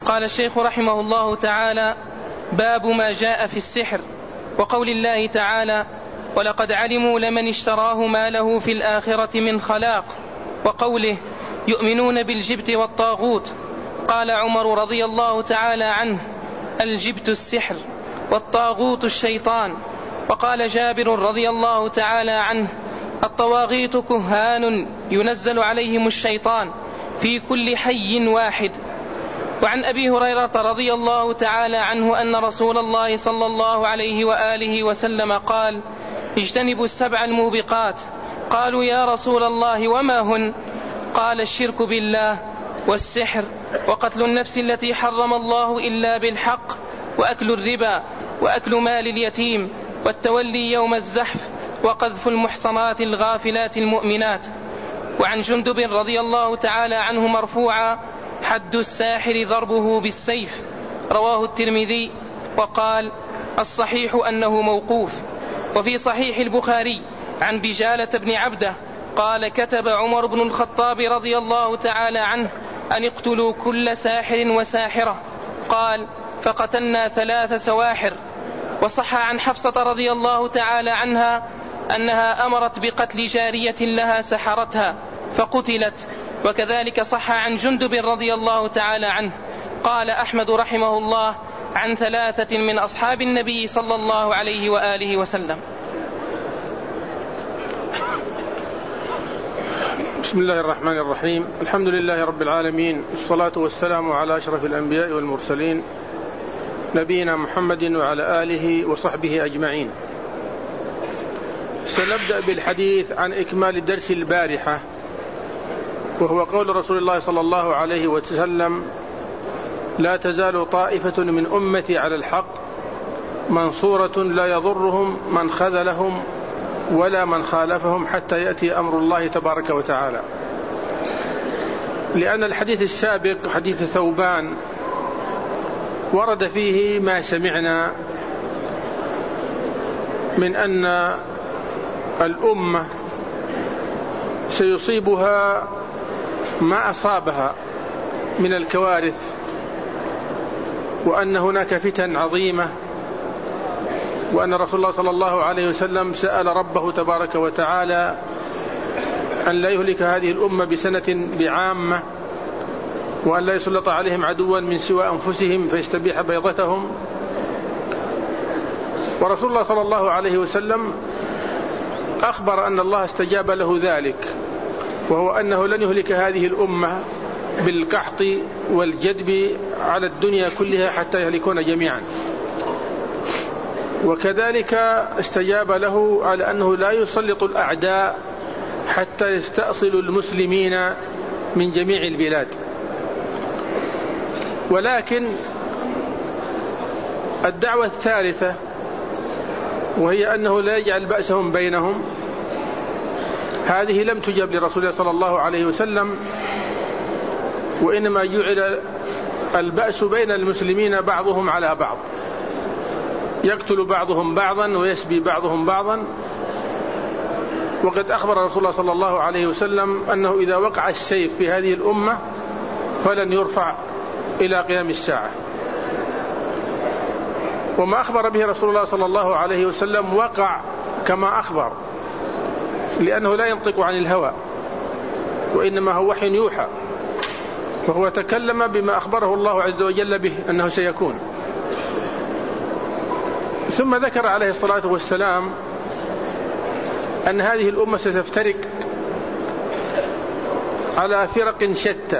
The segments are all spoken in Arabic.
قال الشيخ رحمه الله تعالى: باب ما جاء في السحر، وقول الله تعالى: ولقد علموا لمن اشتراه ما له في الآخرة من خلاق، وقوله: يؤمنون بالجبت والطاغوت. قال عمر رضي الله تعالى عنه: الجبت السحر والطاغوت الشيطان. وقال جابر رضي الله تعالى عنه: الطواغيت كهان ينزل عليهم الشيطان في كل حي واحد. وعن أبي هريرة رضي الله تعالى عنه أن رسول الله صلى الله عليه وآله وسلم قال: اجتنبوا السبع الموبقات. قالوا: يا رسول الله وما هن؟ قال: الشرك بالله، والسحر، وقتل النفس التي حرم الله إلا بالحق، وأكل الربا، وأكل مال اليتيم، والتولي يوم الزحف، وقذف المحصنات الغافلات المؤمنات. وعن جندب رضي الله تعالى عنه مرفوعا: حد الساحر ضربه بالسيف. رواه الترمذي وقال: الصحيح أنه موقوف. وفي صحيح البخاري عن بجالة بن عبده قال: كتب عمر بن الخطاب رضي الله تعالى عنه أن اقتلوا كل ساحر وساحرة. قال: فقتلنا 3 سواحر. وصح عن حفصة رضي الله تعالى عنها أنها أمرت بقتل جارية لها سحرتها فقتلت. وكذلك صح عن جندب رضي الله تعالى عنه. قال أحمد رحمه الله: عن 3 من أصحاب النبي صلى الله عليه وآله وسلم. بسم الله الرحمن الرحيم. الحمد لله رب العالمين، والصلاة والسلام على أشرف الأنبياء والمرسلين، نبينا محمد وعلى آله وصحبه أجمعين. سنبدأ بالحديث عن إكمال الدرس البارحة، وهو قول رسول الله صلى الله عليه وسلم: لا تزال طائفة من أمتي على الحق منصورة لا يضرهم من خذلهم ولا من خالفهم حتى يأتي أمر الله تبارك وتعالى. لأن الحديث السابق حديث ثوبان ورد فيه ما سمعنا من أن الأمة سيصيبها ما أصابها من الكوارث، وأن هناك فتن عظيمة، وأن رسول الله صلى الله عليه وسلم سأل ربه تبارك وتعالى أن لا يهلك هذه الأمة بسنة بعامة، وأن لا يسلط عليهم عدوا من سوى أنفسهم فيستبيح بيضتهم. ورسول الله صلى الله عليه وسلم أخبر أن الله استجاب له ذلك، وهو أنه لن يهلك هذه الأمة بالقحط والجدب على الدنيا كلها حتى يهلكون جميعا. وكذلك استجاب له على أنه لا يسلط الأعداء حتى يستأصلوا المسلمين من جميع البلاد. ولكن الدعوة الثالثة، وهي أنه لا يجعل بأسهم بينهم، هذه لم تجب لرسول الله صلى الله عليه وسلم، وإنما جعل البأس بين المسلمين بعضهم على بعض، يقتل بعضهم بعضا ويسبي بعضهم بعضا. وقد أخبر رسول الله صلى الله عليه وسلم أنه إذا وقع السيف في هذه الأمة فلن يرفع إلى قيام الساعة. وما أخبر به رسول الله صلى الله عليه وسلم وقع كما أخبر، لأنه لا ينطق عن الهوى، وإنما هو وحي يوحى، وهو تكلم بما أخبره الله عز وجل به أنه سيكون. ثم ذكر عليه الصلاة والسلام أن هذه الأمة ستفترق على فرق شتى،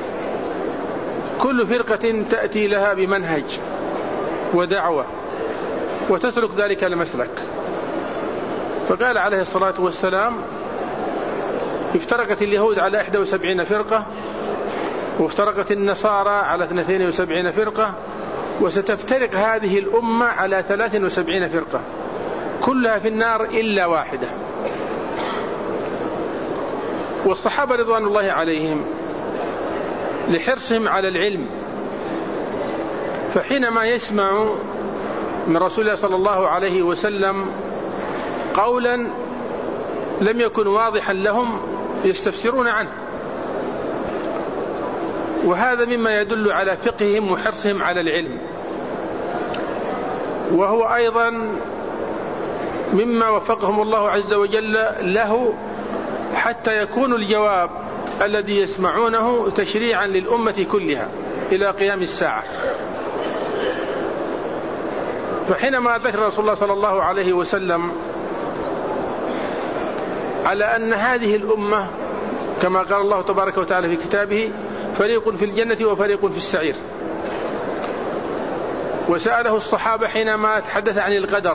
كل فرقة تأتي لها بمنهج ودعوة وتسلك ذلك المسلك. فقال عليه الصلاة والسلام: افترقت اليهود على 71 فرقة، وافترقت النصارى على 72 فرقة، وستفترق هذه الأمة على 73 فرقة، كلها في النار إلا واحدة. والصحابة رضوان الله عليهم لحرصهم على العلم، فحينما يسمع من رسول الله صلى الله عليه وسلم قولا لم يكن واضحا لهم يستفسرون عنه. وهذا مما يدل على فقههم وحرصهم على العلم، وهو أيضا مما وفقهم الله عز وجل له حتى يكون الجواب الذي يسمعونه تشريعا للأمة كلها إلى قيام الساعة. فحينما ذكر رسول الله صلى الله عليه وسلم على أن هذه الأمة كما قال الله تبارك وتعالى في كتابه فريق في الجنة وفريق في السعير، وسأله الصحابة حينما تحدث عن القدر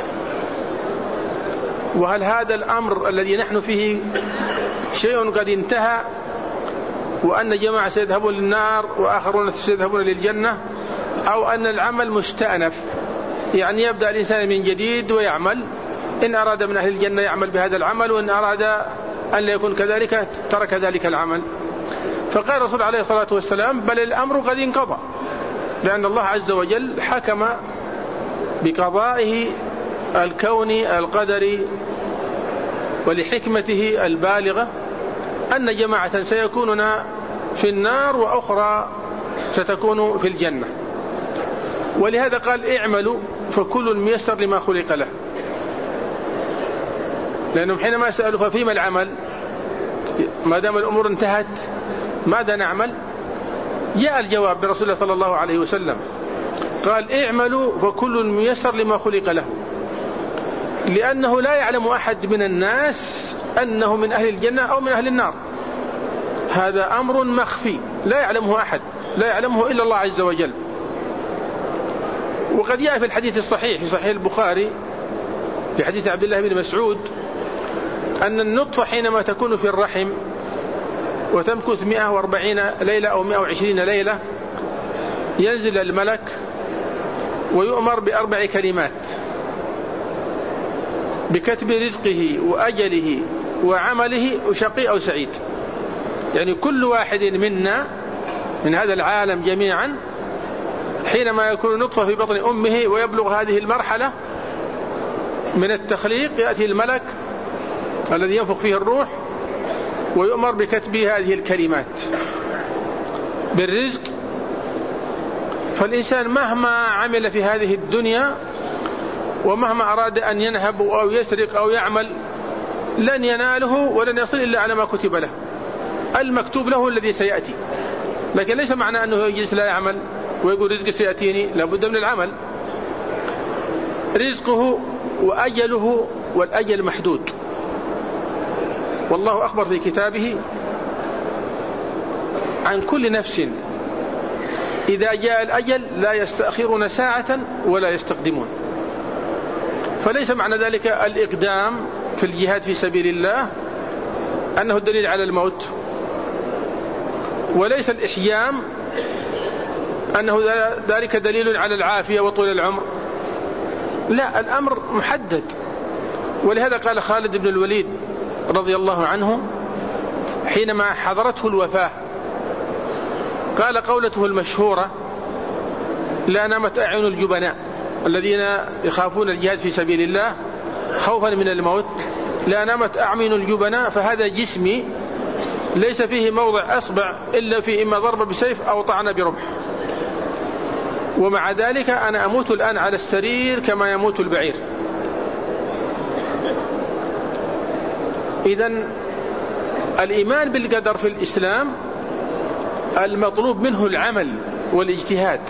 وهل هذا الأمر الذي نحن فيه شيء قد انتهى وأن جماعة سيذهبون للنار وآخرون سيذهبون للجنة، أو أن العمل مستأنف، يعني يبدأ الإنسان من جديد ويعمل، إن أراد من أهل الجنة يعمل بهذا العمل، وإن أراد أن لا يكون كذلك ترك ذلك العمل. فقال الرسول عليه الصلاة والسلام بل الأمر قد انقضى، لأن الله عز وجل حكم بقضائه الكوني القدري ولحكمته البالغة أن جماعة سيكونون في النار وأخرى ستكون في الجنة. ولهذا قال اعملوا فكل ميسر لما خلق له، لأنهم حينما سألوا ففيما العمل ما دام الأمور انتهت ماذا نعمل، جاء الجواب برسول الله صلى الله عليه وسلم قال اعملوا فكل ميسر لما خلق له، لأنه لا يعلم أحد من الناس أنه من أهل الجنة أو من أهل النار، هذا أمر مخفي لا يعلمه أحد، لا يعلمه إلا الله عز وجل. وقد جاء في الحديث الصحيح في صحيح البخاري في حديث عبد الله بن مسعود أن النطفة حينما تكون في الرحم وتمكث 140 ليلة أو 120 ليلة ينزل الملك ويؤمر ب4 كلمات: بكتب رزقه وأجله وعمله وشقي أو سعيد. يعني كل واحد منا من هذا العالم جميعا حينما يكون نطفة في بطن أمه ويبلغ هذه المرحلة من التخليق يأتي الملك الذي ينفخ فيه الروح ويؤمر بكتب هذه الكلمات بالرزق. فالإنسان مهما عمل في هذه الدنيا ومهما أراد أن ينهب أو يسرق أو يعمل لن يناله ولن يصل إلا على ما كتب له، المكتوب له الذي سيأتي. لكن ليس معنى أنه يجلس لا يعمل ويقول رزق سيأتيني، لابد من العمل. رزقه وأجله، والأجل محدود، والله أخبر في كتابه عن كل نفس إذا جاء الأجل لا يستأخرون ساعة ولا يستقدمون. فليس معنى ذلك الإقدام في الجهاد في سبيل الله أنه الدليل على الموت، وليس الإحيام أنه ذلك دليل على العافية وطول العمر، لا، الأمر محدد. ولهذا قال خالد بن الوليد رضي الله عنه حينما حضرته الوفاة قال قولته المشهورة: لا نامت أعين الجبناء الذين يخافون الجهاد في سبيل الله خوفا من الموت، لا نامت أعين الجبناء، فهذا جسمي ليس فيه موضع أصبع إلا في إما ضرب بسيف أو طعن برمح، ومع ذلك أنا أموت الآن على السرير كما يموت البعير. إذن الإيمان بالقدر في الإسلام المطلوب منه العمل والاجتهاد،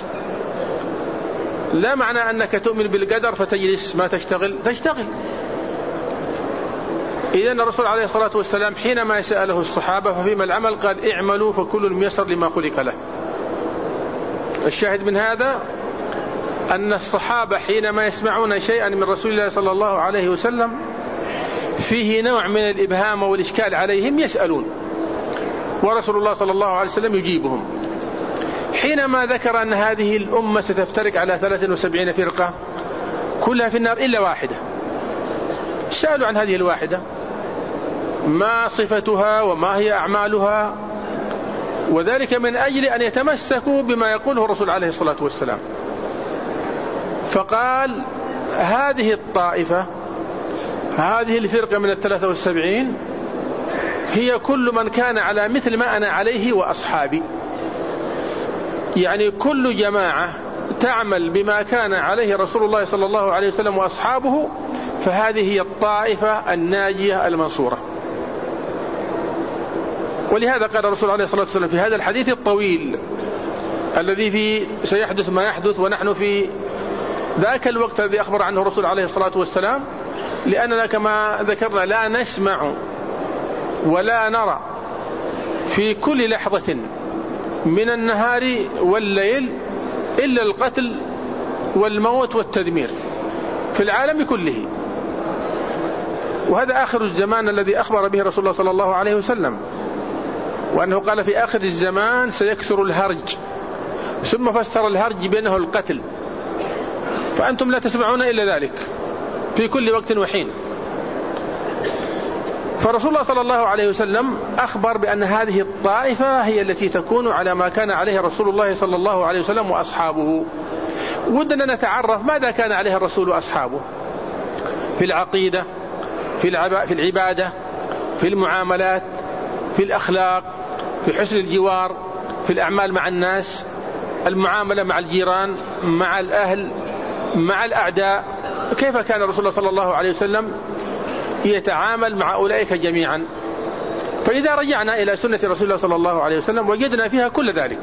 لا معنى أنك تؤمن بالقدر فتجلس ما تشتغل. إذن الرسول عليه الصلاة والسلام حينما سأله الصحابة ففيما العمل قال اعملوا فكل ميسر لما خلق له. الشاهد من هذا أن الصحابة حينما يسمعون شيئا من رسول الله صلى الله عليه وسلم فيه نوع من الإبهام والإشكال عليهم يسألون، ورسول الله صلى الله عليه وسلم يجيبهم. حينما ذكر أن هذه الأمة ستفترق على 73 فرقة كلها في النار إلا واحدة، سألوا عن هذه الواحدة ما صفتها وما هي أعمالها، وذلك من أجل أن يتمسكوا بما يقوله الرسول عليه الصلاة والسلام. فقال هذه الطائفة، هذه الفرقة من 73 هي كل من كان على مثل ما أنا عليه وأصحابي، يعني كل جماعة تعمل بما كان عليه رسول الله صلى الله عليه وسلم وأصحابه فهذه هي الطائفة الناجية المنصورة. ولهذا قال الرسول عليه الصلاة والسلام في هذا الحديث الطويل الذي فيه سيحدث ما يحدث ونحن في ذاك الوقت الذي أخبر عنه الرسول عليه الصلاة والسلام، لأننا كما ذكرنا لا نسمع ولا نرى في كل لحظة من النهار والليل إلا القتل والموت والتدمير في العالم كله. وهذا آخر الزمان الذي أخبر به رسول الله صلى الله عليه وسلم، وأنه قال في آخر الزمان سيكثر الهرج، ثم فسر الهرج بأنه القتل. فأنتم لا تسمعون إلا ذلك في كل وقت وحين. فرسول الله صلى الله عليه وسلم أخبر بأن هذه الطائفة هي التي تكون على ما كان عليه رسول الله صلى الله عليه وسلم وأصحابه. ودنا نتعرف ماذا كان عليه الرسول وأصحابه في العقيدة، في العبادة، في المعاملات، في الأخلاق، في حسن الجوار، في الأعمال مع الناس، المعاملة مع الجيران، مع الأهل، مع الأعداء. كيف كان رسول الله صلى الله عليه وسلم يتعامل مع أولئك جميعا؟ فإذا رجعنا إلى سنة رسول الله صلى الله عليه وسلم وجدنا فيها كل ذلك.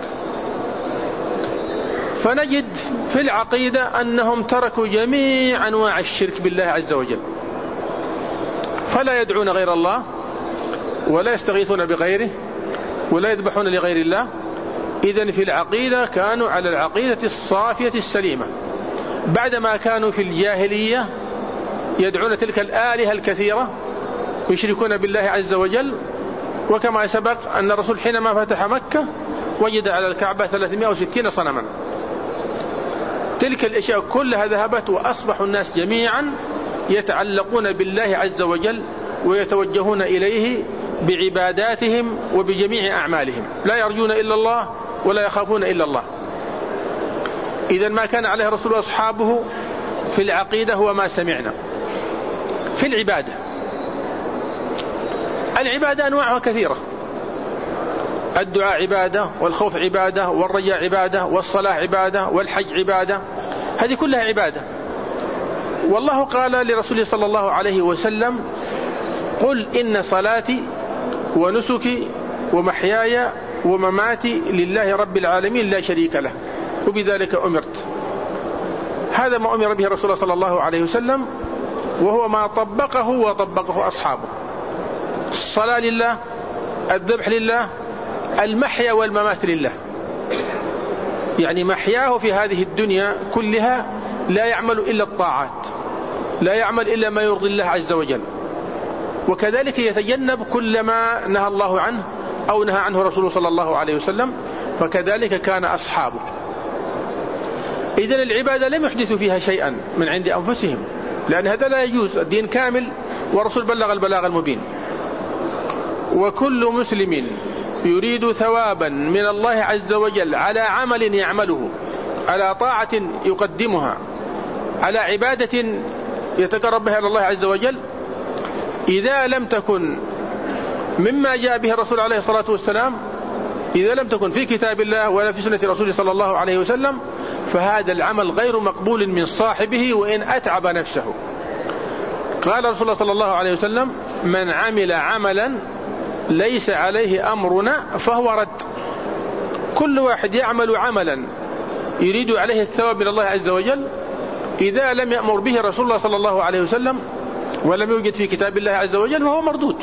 فنجد في العقيدة أنهم تركوا جميع أنواع الشرك بالله عز وجل، فلا يدعون غير الله، ولا يستغيثون بغيره، ولا يذبحون لغير الله. إذن في العقيدة كانوا على العقيدة الصافية السليمة، بعدما كانوا في الجاهلية يدعون تلك الآلهة الكثيرة ويشركون بالله عز وجل. وكما سبق أن الرسول حينما فتح مكة وجد على الكعبة 360 صنما. تلك الأشياء كلها ذهبت، وأصبح الناس جميعا يتعلقون بالله عز وجل ويتوجهون إليه بعباداتهم وبجميع أعمالهم، لا يرجون إلا الله ولا يخافون إلا الله. إذن ما كان عليه الرسول وأصحابه في العقيدة هو ما سمعنا. في العبادة، العبادة أنواعها كثيرة، الدعاء عبادة، والخوف عبادة، والرجاء عبادة، والصلاة عبادة، والحج عبادة، هذه كلها عبادة. والله قال لرسوله صلى الله عليه وسلم: قل إن صلاتي ونسكي ومحياي ومماتي لله رب العالمين لا شريك له وبذلك أمرت. هذا ما أمر به رسول الله صلى الله عليه وسلم، وهو ما طبقه وطبقه أصحابه. الصلاة لله، الذبح لله، المحيا والممات لله. يعني محياه في هذه الدنيا كلها لا يعمل إلا الطاعات، لا يعمل إلا ما يرضي الله عز وجل، وكذلك يتجنب كل ما نهى الله عنه أو نهى عنه رسوله صلى الله عليه وسلم. فكذلك كان أصحابه. إذن العبادة لم يحدثوا فيها شيئا من عند أنفسهم، لأن هذا لا يجوز. الدين كامل ورسول بلغ البلاغ المبين. وكل مسلم يريد ثوابا من الله عز وجل على عمل يعمله، على طاعة يقدمها، على عبادة يتقرب بها إلى الله عز وجل، إذا لم تكن مما جاء به الرسول عليه الصلاة والسلام، إذا لم تكن في كتاب الله ولا في سنة رسوله صلى الله عليه وسلم، فهذا العمل غير مقبول من صاحبه وإن أتعب نفسه. قال رسول الله صلى الله عليه وسلم: من عمل عملا ليس عليه أمرنا فهو رد. كل واحد يعمل عملا يريد عليه الثواب من الله عز وجل، إذا لم يأمر به رسول الله صلى الله عليه وسلم ولم يوجد في كتاب الله عز وجل فهو مردود.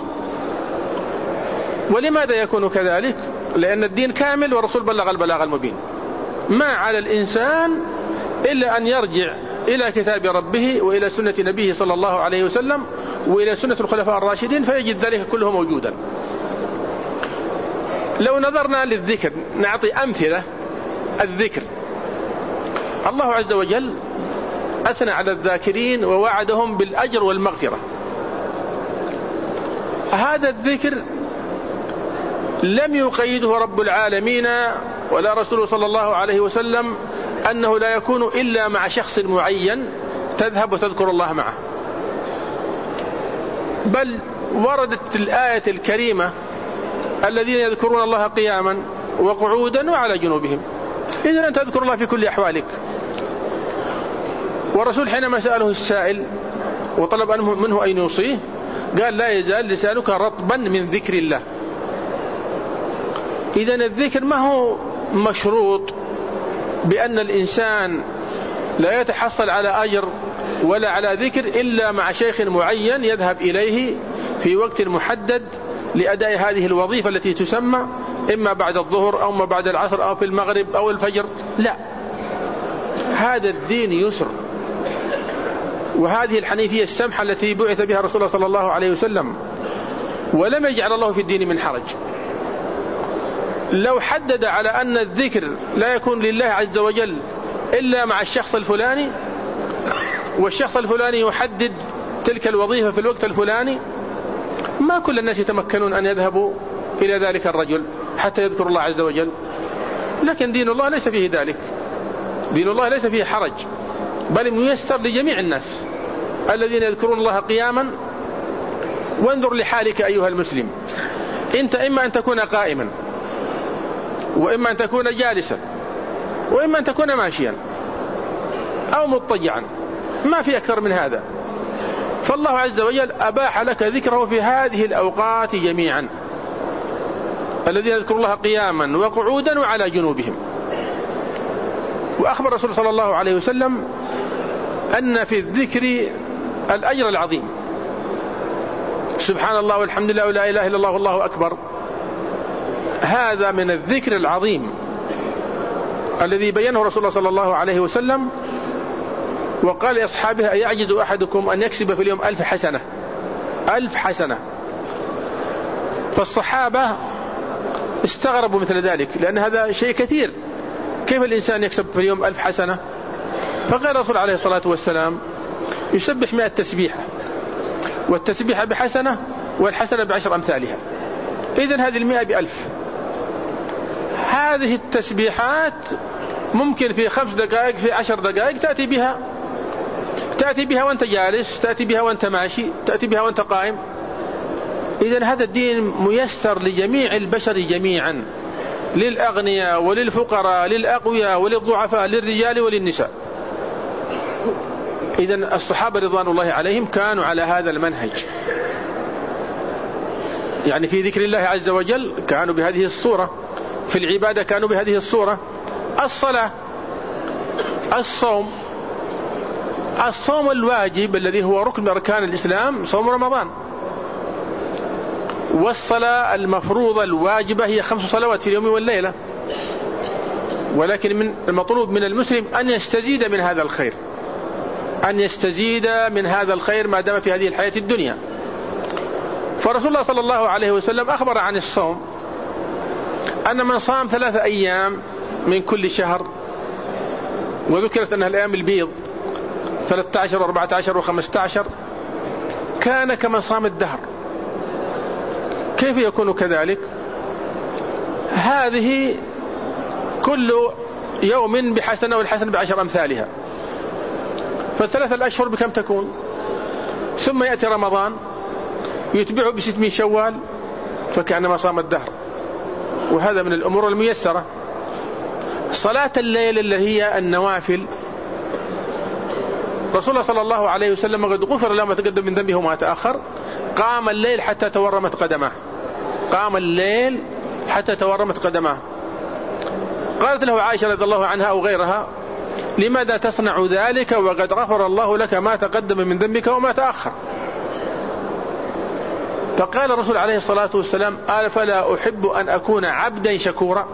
ولماذا يكون كذلك؟ لأن الدين كامل والرسول بلغ البلاغ المبين. ما على الإنسان إلا أن يرجع إلى كتاب ربه وإلى سنة نبيه صلى الله عليه وسلم وإلى سنة الخلفاء الراشدين، فيجد ذلك كله موجودا. لو نظرنا للذكر نعطي أمثلة. الذكر، الله عز وجل أثنى على الذاكرين ووعدهم بالأجر والمغفرة. هذا الذكر لم يقيده رب العالمين ولا رسوله صلى الله عليه وسلم أنه لا يكون إلا مع شخص معين تذهب وتذكر الله معه، بل وردت الآية الكريمة: الذين يذكرون الله قياما وقعودا وعلى جنوبهم. إذن أنت تذكر الله في كل أحوالك. والرسول حينما سأله السائل وطلب منه أن يوصيه قال لا يزال لسانك رطبا من ذكر الله. إذن الذكر ما هو مشروط بأن الإنسان لا يتحصل على أجر ولا على ذكر إلا مع شيخ معين يذهب إليه في وقت محدد لأداء هذه الوظيفة التي تسمى إما بعد الظهر أو ما بعد العصر أو في المغرب أو الفجر. لا، هذا الدين يسر، وهذه الحنيفية السمحة التي بعث بها رسول الله صلى الله عليه وسلم، ولم يجعل الله في الدين من حرج. لو حدد على أن الذكر لا يكون لله عز وجل إلا مع الشخص الفلاني، والشخص الفلاني يحدد تلك الوظيفة في الوقت الفلاني، ما كل الناس يتمكنون أن يذهبوا إلى ذلك الرجل حتى يذكر الله عز وجل. لكن دين الله ليس فيه ذلك، دين الله ليس فيه حرج، بل ميسر لجميع الناس الذين يذكرون الله قياما. وانظر لحالك أيها المسلم، أنت إما أن تكون قائما، وإما أن تكون جالسا، وإما أن تكون ماشيا أو مضطجعا، ما في أكثر من هذا. فالله عز وجل أباح لك ذكره في هذه الأوقات جميعا، الذين يذكرون الله قياما وقعودا وعلى جنوبهم. وأخبر الرسول صلى الله عليه وسلم أن في الذكر الأجر العظيم. سبحان الله والحمد لله ولا إله إلا الله والله أكبر، هذا من الذكر العظيم الذي بينه رسول الله صلى الله عليه وسلم، وقال لأصحابه أيعجز أحدكم أن يكسب في اليوم 1000 حسنة، 1000 حسنة. فالصحابة استغربوا مثل ذلك، لأن هذا شيء كثير، كيف الإنسان يكسب في اليوم 1000 حسنة؟ فقال الرسول عليه الصلاة والسلام يسبح 100 تسبيحة، والتسبيحة بحسنة، والحسنة ب10 أمثالها، إذن هذه 100 ب1000. هذه التسبيحات ممكن في 5 دقائق في 10 دقائق تأتي بها وانت جالس، تأتي بها وانت ماشي، تأتي بها وانت قائم. إذن هذا الدين ميسر لجميع البشر جميعا، للأغنياء وللفقراء، للأقوياء وللضعفاء، للرجال وللنساء. إذن الصحابة رضوان الله عليهم كانوا على هذا المنهج، يعني في ذكر الله عز وجل كانوا بهذه الصورة، في العبادة كانوا بهذه الصورة. الصلاة، الصوم الواجب الذي هو ركن من أركان الإسلام صوم رمضان، والصلاة المفروضة الواجبة هي 5 صلوات في اليوم والليلة. ولكن من المطلوب من المسلم أن يستزيد من هذا الخير، أن يستزيد من هذا الخير ما دام في هذه الحياة الدنيا. فرسول الله صلى الله عليه وسلم أخبر عن الصوم أن من صام 3 أيام من كل شهر، وذكرت أنها الأيام البيض 13 و14 و15، كان كمن صام الدهر. كيف يكون كذلك؟ هذه كل يوم بحسنة، والحسنة ب10 أمثالها، فالثلاثة الأشهر بكم تكون؟ ثم يأتي رمضان يتبعه ب6 من شوال، فكأنما صام الدهر. وهذا من الأمور الميسرة. صلاة الليل اللي هي النوافل، رسول الله صلى الله عليه وسلم قد غفر له ما تقدم من ذنبه وما تأخر، قام الليل حتى تورمت قدمه، قام الليل حتى تورمت قدمه. قالت له عائشة رضي الله عنها أو غيرها: لماذا تصنع ذلك وقد غفر الله لك ما تقدم من ذنبك وما تأخر؟ فقال الرسول عليه الصلاة والسلام: فلا أحب أن أكون عبدا شكورا.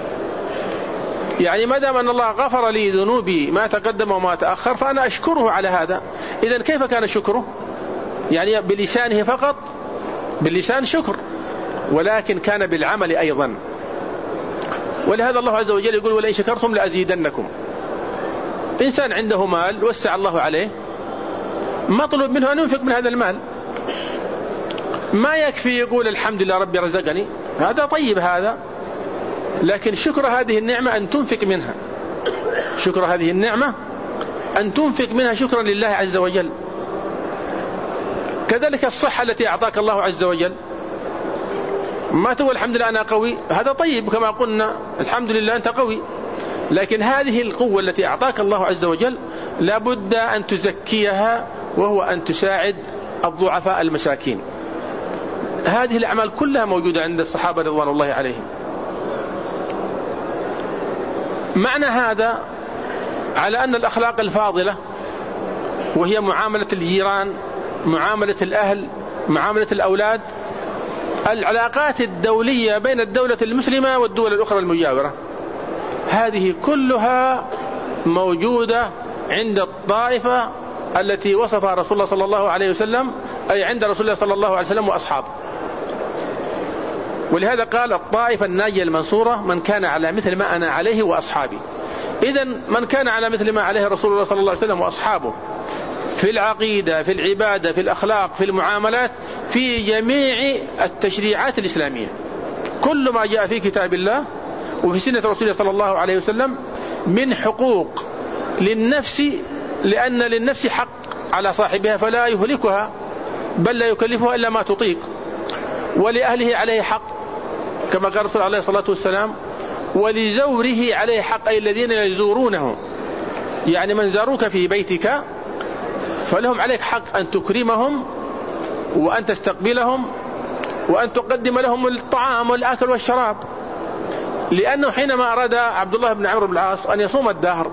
يعني ما دام أن الله غفر لي ذنوبي ما تقدم وما تأخر فأنا أشكره على هذا. إذن كيف كان شكره؟ يعني بلسانه فقط، باللسان شكر، ولكن كان بالعمل أيضا. ولهذا الله عز وجل يقول: ولئن شكرتم لأزيدنكم. إنسان عنده مال وسع الله عليه، مطلوب منه أن ينفق من هذا المال، ما يكفي يقول الحمد لله ربي رزقني، هذا طيب هذا، لكن شكر هذه النعمة أن تنفق منها، شكر هذه النعمة أن تنفق منها شكرا لله عز وجل. كذلك الصحة التي أعطاك الله عز وجل، ما تقول الحمد لله أنا قوي، هذا طيب كما قلنا الحمد لله أنت قوي، لكن هذه القوة التي أعطاك الله عز وجل لابد أن تزكيها، وهو أن تساعد الضعفاء المساكين. هذه الأعمال كلها موجودة عند الصحابة رضوان الله عليهم. معنى هذا على أن الأخلاق الفاضلة، وهي معاملة الجيران، معاملة الأهل، معاملة الأولاد، العلاقات الدولية بين الدولة المسلمة والدول الأخرى المجاورة، هذه كلها موجودة عند الطائفة التي وصفها رسول الله صلى الله عليه وسلم، أي عند رسول الله صلى الله عليه وسلم وأصحابه. ولهذا قال الطائفة الناجية المنصورة من كان على مثل ما أنا عليه وأصحابي. إذن من كان على مثل ما عليه رسول الله صلى الله عليه وسلم وأصحابه في العقيدة، في العبادة، في الأخلاق، في المعاملات، في جميع التشريعات الإسلامية، كل ما جاء في كتاب الله وفي سنة رسول الله صلى الله عليه وسلم من حقوق للنفس، لأن للنفس حق على صاحبها فلا يهلكها بل لا يكلفها إلا ما تطيق، ولأهله عليه حق كما قال رسول عليه الصلاة والسلام، ولزوره عليه حق، أي الذين يزورونه، يعني من زاروك في بيتك فلهم عليك حق أن تكرمهم وأن تستقبلهم وأن تقدم لهم الطعام والأكل والشراب. لأنه حينما أراد عبد الله بن عمرو بن العاص أن يصوم الدهر،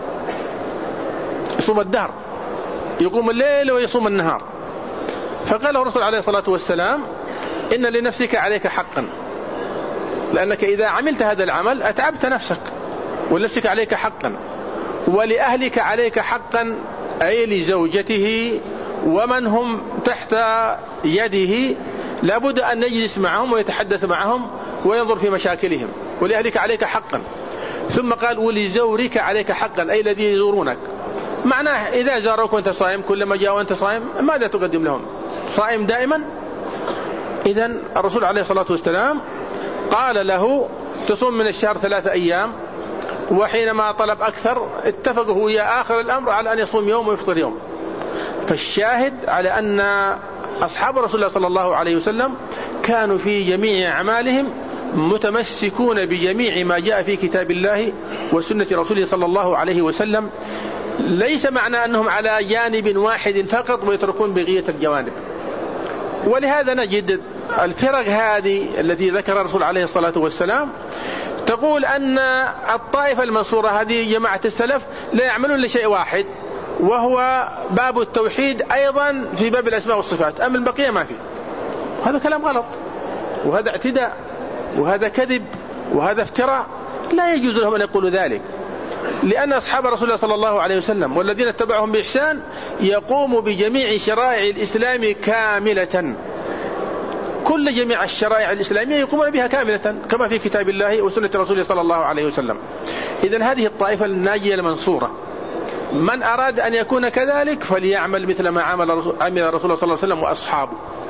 يقوم الليل ويصوم النهار، فقال الرسول عليه الصلاة والسلام إن لنفسك عليك حقا، لأنك إذا عملت هذا العمل أتعبت نفسك، ولنفسك عليك حقا، ولأهلك عليك حقا، أي لزوجته ومن هم تحت يده، لابد أن يجلس معهم ويتحدث معهم وينظر في مشاكلهم، ولأهلك عليك حقا. ثم قال ولزورك عليك حقا، أي الذي يزورونك. معناه إذا زاروك وأنت صائم، كلما جاء وأنت صائم ماذا تقدم لهم؟ صائم دائما. إذن الرسول عليه الصلاة والسلام قال له تصوم من الشهر 3 أيام، وحينما طلب أكثر اتفقوا ويا آخر الأمر على أن يصوم يوم ويفطر يوم. فالشاهد على أن أصحاب رسول الله صلى الله عليه وسلم كانوا في جميع أعمالهم متمسكون بجميع ما جاء في كتاب الله وسنة رسوله صلى الله عليه وسلم، ليس معنى أنهم على جانب واحد فقط ويتركون بقية الجوانب. ولهذا نجد الفرق هذه التي ذكر الرسول عليه الصلاة والسلام تقول أن الطائفة المنصورة هذه جماعة السلف لا يعملون لشيء واحد، وهو باب التوحيد، أيضا في باب الأسماء والصفات، أما البقية ما فيه. هذا كلام غلط، وهذا اعتداء، وهذا كذب، وهذا افتراء، لا يجوز لهم أن يقولوا ذلك، لأن أصحاب رسول الله صلى الله عليه وسلم والذين اتبعهم بإحسان يقوموا بجميع شرائع الإسلام كاملة، كل جميع الشرائع الإسلامية يقومون بها كاملة كما في كتاب الله وسنة رسوله صلى الله عليه وسلم. إذن هذه الطائفة الناجية المنصورة، من أراد أن يكون كذلك فليعمل مثل ما عمل رسول الله صلى الله عليه وسلم وأصحابه.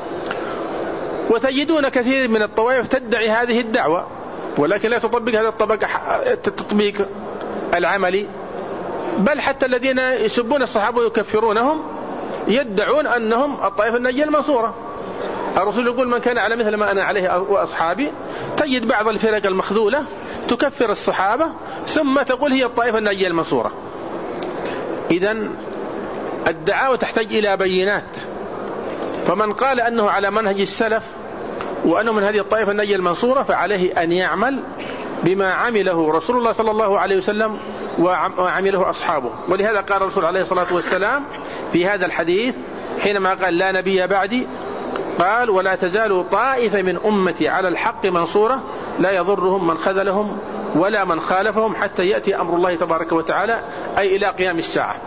وتجدون كثير من الطوائف تدعي هذه الدعوة، ولكن لا تطبق هذا التطبيق العملي، بل حتى الذين يسبون الصحابة ويكفرونهم يدعون أنهم الطائفة الناجية المنصورة. الرسول يقول من كان على مثل ما أنا عليه وأصحابي. تجد بعض الفرق المخذولة تكفر الصحابة ثم تقول هي الطائفة الناجية المنصورة. إذن الدعاوى تحتاج إلى بينات، فمن قال أنه على منهج السلف وأنه من هذه الطائفة الناجية المنصورة فعليه أن يعمل بما عمله رسول الله صلى الله عليه وسلم وعمله أصحابه. ولهذا قال الرسول عليه الصلاة والسلام في هذا الحديث حينما قال لا نبي بعدي، قال ولا تزال طائفة من أمتي على الحق منصورة لا يضرهم من خذلهم ولا من خالفهم حتى يأتي أمر الله تبارك وتعالى، أي إلى قيام الساعة.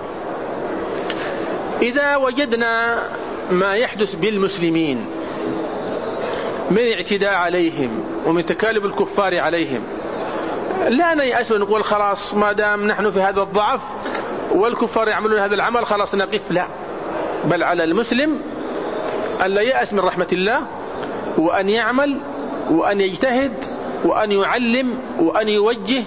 إذا وجدنا ما يحدث بالمسلمين من اعتداء عليهم ومن تكالب الكفار عليهم لا نيأس ونقول خلاص ما دام نحن في هذا الضعف والكفار يعملون هذا العمل خلاص نقف، لا، بل على المسلم أن لا يأس من رحمة الله، وأن يعمل وأن يجتهد وأن يعلم وأن يوجه،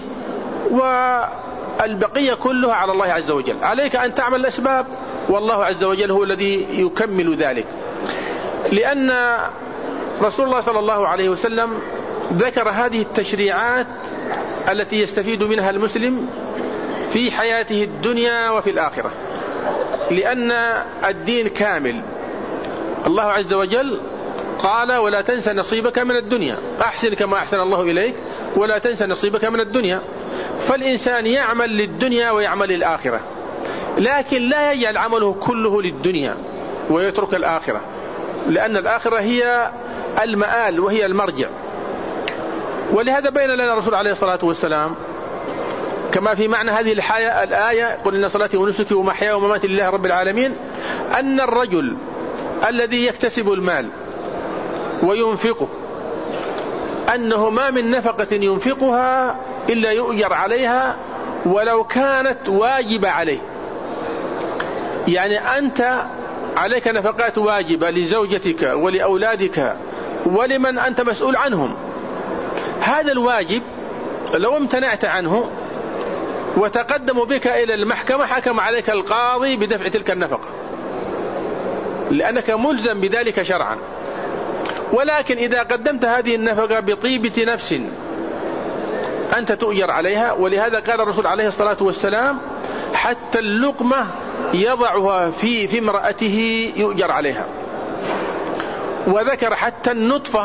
والبقية كلها على الله عز وجل. عليك أن تعمل الأسباب والله عز وجل هو الذي يكمل ذلك، لأن رسول الله صلى الله عليه وسلم ذكر هذه التشريعات التي يستفيد منها المسلم في حياته الدنيا وفي الآخرة، لأن الدين كامل. الله عز وجل قال: ولا تنسى نصيبك من الدنيا، أحسن كما أحسن الله إليك ولا تنسى نصيبك من الدنيا. فالإنسان يعمل للدنيا ويعمل للآخرة، لكن لا يجعل عمله كله للدنيا ويترك الآخرة، لأن الآخرة هي المآل وهي المرجع. ولهذا بين لنا الرسول عليه الصلاة والسلام كما في معنى هذه الآية: قل إن صلاتي ونسكي ومحياي ومماتي لله رب العالمين، أن الرجل الذي يكتسب المال وينفقه أنه ما من نفقة ينفقها إلا يؤجر عليها ولو كانت واجبة عليه. يعني أنت عليك نفقات واجبة لزوجتك ولأولادك ولمن أنت مسؤول عنهم، هذا الواجب لو امتنعت عنه وتقدموا بك إلى المحكمة حكم عليك القاضي بدفع تلك النفقة، لأنك ملزم بذلك شرعا. ولكن إذا قدمت هذه النفقة بطيبة نفس أنت تؤجر عليها. ولهذا قال الرسول عليه الصلاة والسلام: حتى اللقمة يضعها في امرأته يؤجر عليها. وذكر حتى النطفة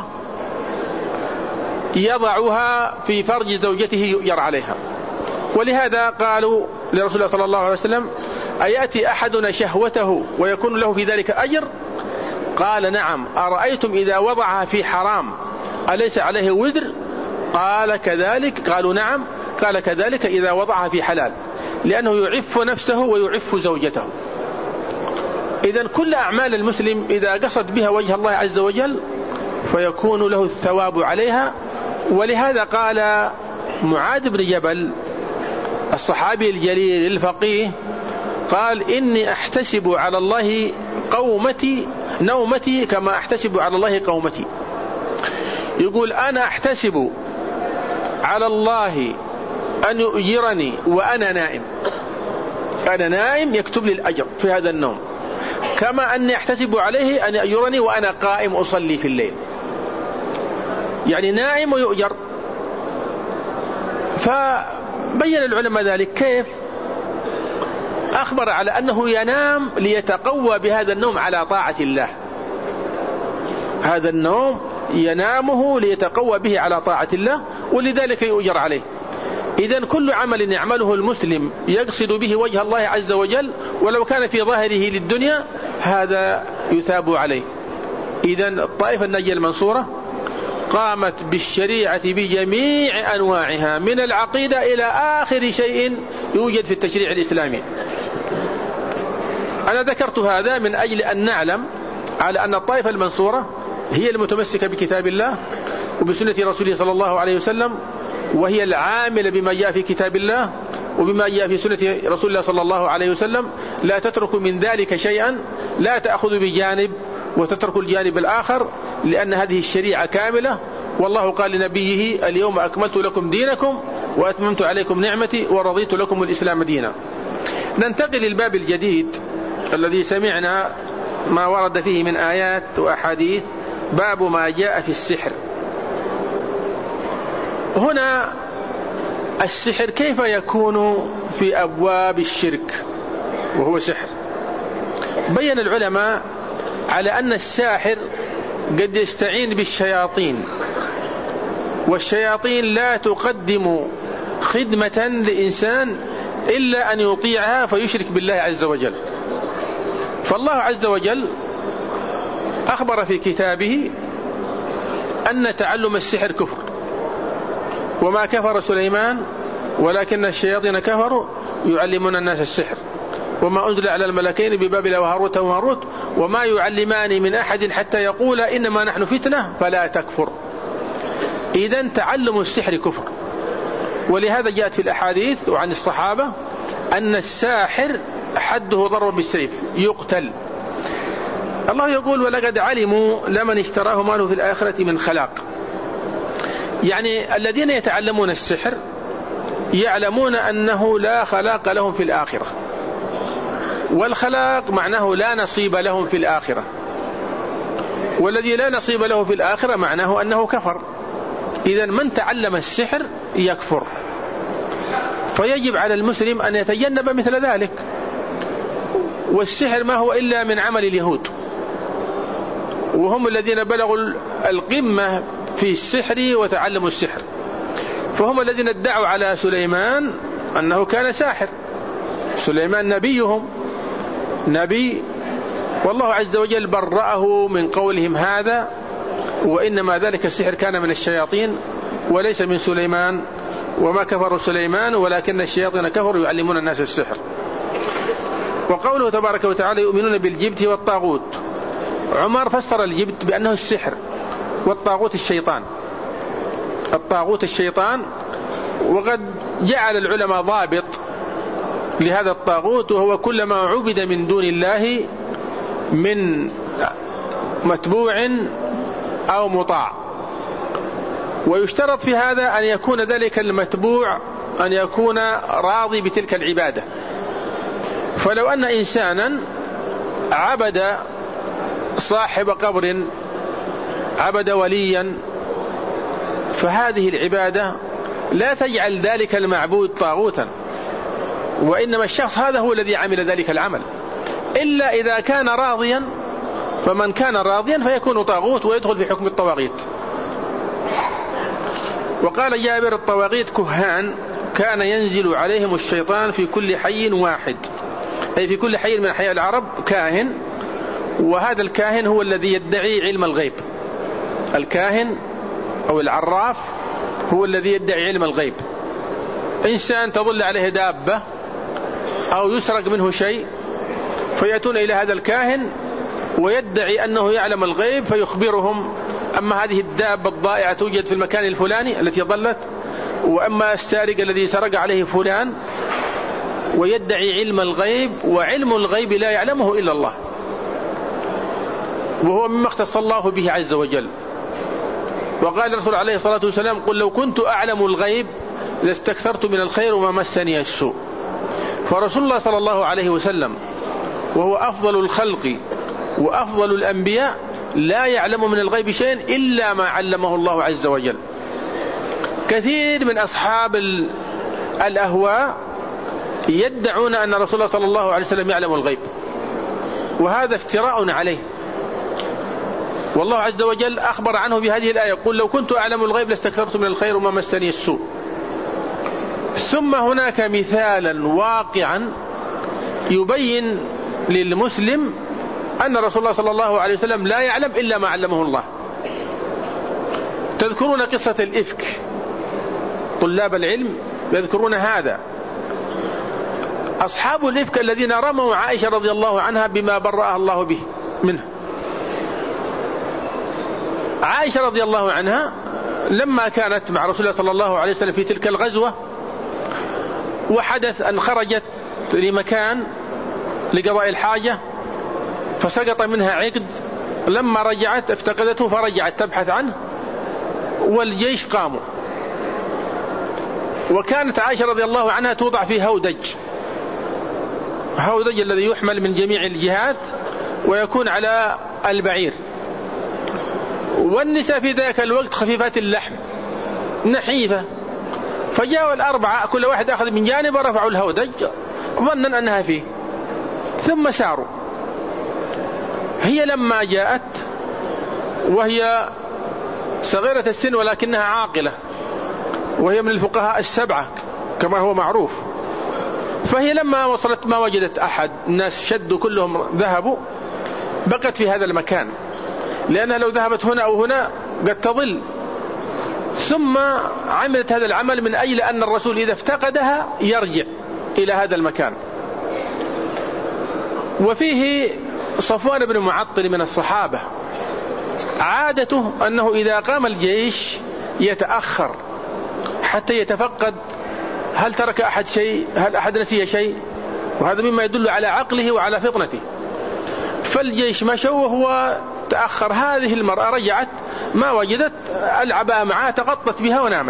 يضعها في فرج زوجته يؤجر عليها. ولهذا قالوا لرسول الله صلى الله عليه وسلم: أيأتي أحدنا شهوته ويكون له في ذلك أجر؟ قال: نعم. أرأيتم إذا وضعها في حرام أليس عليه وزر؟ قال: كذلك. قالوا: نعم. قال: كذلك إذا وضعها في حلال، لأنه يعف نفسه ويعف زوجته. إذن كل أعمال المسلم إذا قصد بها وجه الله عز وجل فيكون له الثواب عليها. ولهذا قال معاذ بن جبل الصحابي الجليل الفقيه، قال: إني أحتسب على الله نومتي كما أحتسب على الله قومتي. يقول: أنا أحتسب على الله أن يؤجرني وأنا نائم، أنا نائم يكتب لي الأجر في هذا النوم، كما أني أحتسب عليه أن يؤجرني وأنا قائم أصلي في الليل. يعني نائم ويؤجر. فبين العلماء ذلك كيف؟ أخبر على أنه ينام ليتقوى بهذا النوم على طاعة الله، هذا النوم ينامه ليتقوى به على طاعة الله، ولذلك يؤجر عليه. إذن كل عمل يعمله المسلم يقصد به وجه الله عز وجل ولو كان في ظاهره للدنيا هذا يثاب عليه. إذن الطائفة الناجية المنصورة قامت بالشريعة بجميع أنواعها من العقيدة إلى آخر شيء يوجد في التشريع الإسلامي. أنا ذكرت هذا من أجل أن نعلم على أن الطائفة المنصورة هي المتمسكة بكتاب الله وبسنة رسوله صلى الله عليه وسلم، وهي العاملة بما جاء في كتاب الله وبما جاء في سنة رسول الله صلى الله عليه وسلم، لا تترك من ذلك شيئا، لا تأخذ بجانب وتترك الجانب الآخر، لأن هذه الشريعة كاملة. والله قال لنبيه: اليوم أكملت لكم دينكم وأتممت عليكم نعمتي ورضيت لكم الإسلام دينا. ننتقل للباب الجديد الذي سمعنا ما ورد فيه من آيات وأحاديث، باب ما جاء في السحر. هنا السحر كيف يكون في أبواب الشرك وهو سحر؟ بين العلماء على أن الساحر قد يستعين بالشياطين، والشياطين لا تقدم خدمة لإنسان إلا أن يطيعها فيشرك بالله عز وجل. فالله عز وجل أخبر في كتابه أن تعلم السحر كفر، وما كفر سليمان ولكن الشياطين كفروا يعلمون الناس السحر، وما أنزل على الملكين ببابل وهاروت وماروت وما يعلمان من أحد حتى يقولا إنما نحن فتنة فلا تكفر. إذن تعلم السحر كفر. ولهذا جاءت في الأحاديث وعن الصحابة أن الساحر حده ضرب بالسيف يقتل. الله يقول: ولقد علموا لمن اشتراه ما له في الآخرة من خلاق. يعني الذين يتعلمون السحر يعلمون أنه لا خلاق لهم في الآخرة، والخلاق معناه لا نصيب لهم في الآخرة، والذي لا نصيب له في الآخرة معناه أنه كفر. إذن من تعلم السحر يكفر فيجب على المسلم أن يتجنب مثل ذلك. والسحر ما هو إلا من عمل اليهود، وهم الذين بلغوا القمة في السحر وتعلموا السحر، فهم الذين ادعوا على سليمان أنه كان ساحر. سليمان نبيهم، نبي، والله عز وجل برأه من قولهم هذا، وإنما ذلك السحر كان من الشياطين وليس من سليمان، وما كفر سليمان ولكن الشياطين كفروا يعلمون الناس السحر. وقوله تبارك وتعالى يؤمنون بالجبت والطاغوت، عمر فسر الجبت بأنه السحر، والطاغوت الشيطان، الطاغوت الشيطان. وقد جعل العلماء ضابط لهذا الطاغوت، وهو كل ما عبد من دون الله من متبوع أو مطاع. ويشترط في هذا أن يكون ذلك المتبوع أن يكون راضي بتلك العبادة. فلو أن إنسانا عبد صاحب قبر، عبد وليا، فهذه العبادة لا تجعل ذلك المعبود طاغوتا، وإنما الشخص هذا هو الذي عمل ذلك العمل، إلا إذا كان راضيا، فمن كان راضيا فيكون طاغوت ويدخل في حكم الطواغيت. وقال جابر الطواغيت كهان كان ينزل عليهم الشيطان في كل حي واحد، أي في كل حي من أحياء العرب كاهن، وهذا الكاهن هو الذي يدعي علم الغيب. الكاهن أو العراف هو الذي يدعي علم الغيب. إنسان تضل عليه دابة أو يسرق منه شيء، فيأتون إلى هذا الكاهن ويدعي أنه يعلم الغيب، فيخبرهم أما هذه الدابة الضائعة توجد في المكان الفلاني التي ضلت، وأما السارق الذي سرق عليه فلان، ويدعي علم الغيب، وعلم الغيب لا يعلمه إلا الله، وهو مما اختص الله به عز وجل. وقال الرسول عليه الصلاة والسلام قل لو كنت أعلم الغيب لاستكثرت من الخير وما مسني السوء. فرسول الله صلى الله عليه وسلم وهو أفضل الخلق وأفضل الأنبياء لا يعلم من الغيب شيئا إلا ما علمه الله عز وجل. كثير من أصحاب الأهواء يدعون أن رسول الله صلى الله عليه وسلم يعلم الغيب، وهذا افتراء عليه. والله عز وجل أخبر عنه بهذه الآية قل لو كنت أعلم الغيب لاستكثرت من الخير وما مسني السوء. ثم هناك مثالا واقعا يبين للمسلم أن رسول الله صلى الله عليه وسلم لا يعلم إلا ما علمه الله. تذكرون قصة الإفك، طلاب العلم يذكرون هذا. أصحاب الإفك الذين رموا عائشة رضي الله عنها بما برأها الله به منه. عائشة رضي الله عنها لما كانت مع رسول الله صلى الله عليه وسلم في تلك الغزوة، وحدث أن خرجت لمكان لقضاء الحاجة فسقط منها عقد، لما رجعت افتقدته فرجعت تبحث عنه، والجيش قاموا. وكانت عائشة رضي الله عنها توضع في هودج الذي يحمل من جميع الجهات ويكون على البعير. والنساء في ذاك الوقت خفيفات اللحم نحيفة، فجاءوا الأربعة كل واحد أخذ من جانب ورفعوا الهودج ظنا أنها فيه، ثم ساروا. هي لما جاءت وهي صغيرة السن ولكنها عاقلة، وهي من الفقهاء السبعة كما هو معروف، فهي لما وصلت ما وجدت أحد، الناس شدوا كلهم ذهبوا، بقت في هذا المكان، لأنها لو ذهبت هنا أو هنا قد تضل. ثم عملت هذا العمل من أجل أن الرسول إذا افتقدها يرجع إلى هذا المكان. وفيه صفوان بن معطل من الصحابة عادته أنه إذا قام الجيش يتأخر حتى يتفقد هل ترك أحد شيء، هل أحد نسي شيء، وهذا مما يدل على عقله وعلى فطنته. فالجيش مشى وهو تأخر. هذه المرأة رجعت ما وجدت العباءة معها، تغطت بها ونامت.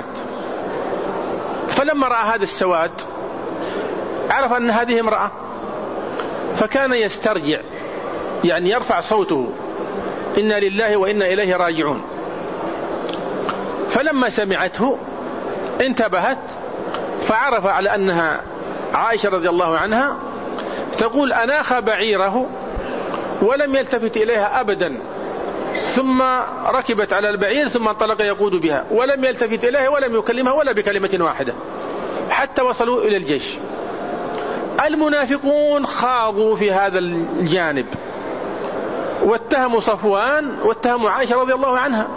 فلما رأى هذا السواد عرف أن هذه امرأة، فكان يسترجع، يعني يرفع صوته إنا لله وإنا إليه راجعون. فلما سمعته انتبهت فعرف على أنها عائشة رضي الله عنها تقول أناخ بعيره ولم يلتفت إليها أبدا، ثم ركبت على البعير ثم انطلق يقود بها ولم يلتفت إليها ولم يكلمها ولا بكلمة واحدة حتى وصلوا إلى الجيش. المنافقون خاضوا في هذا الجانب واتهموا صفوان واتهموا عائشة رضي الله عنها،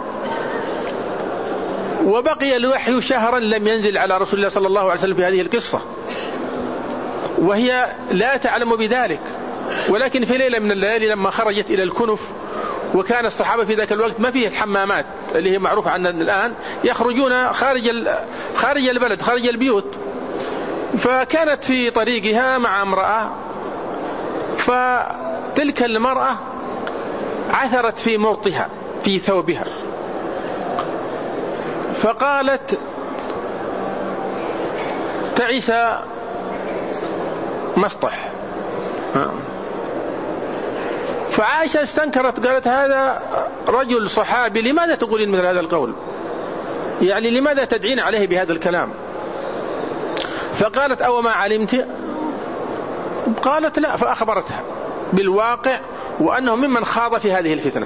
وبقي الوحي شهرا لم ينزل على رسول الله صلى الله عليه وسلم في هذه القصة، وهي لا تعلم بذلك. ولكن في ليلة من الليالي لما خرجت إلى الكنف، وكان الصحابة في ذاك الوقت ما فيه الحمامات اللي هي معروفة عندنا الآن، يخرجون خارج البلد خارج البيوت، فكانت في طريقها مع امرأة، فتلك المرأة عثرت في مرطها في ثوبها، فقالت تعس مسطح. فعائشة استنكرت، قالت هذا رجل صحابي، لماذا تقولين مثل هذا القول؟ يعني لماذا تدعين عليه بهذا الكلام؟ فقالت أو ما علمت؟ قالت لا، فأخبرتها بالواقع وأنه ممن خاض في هذه الفتنة.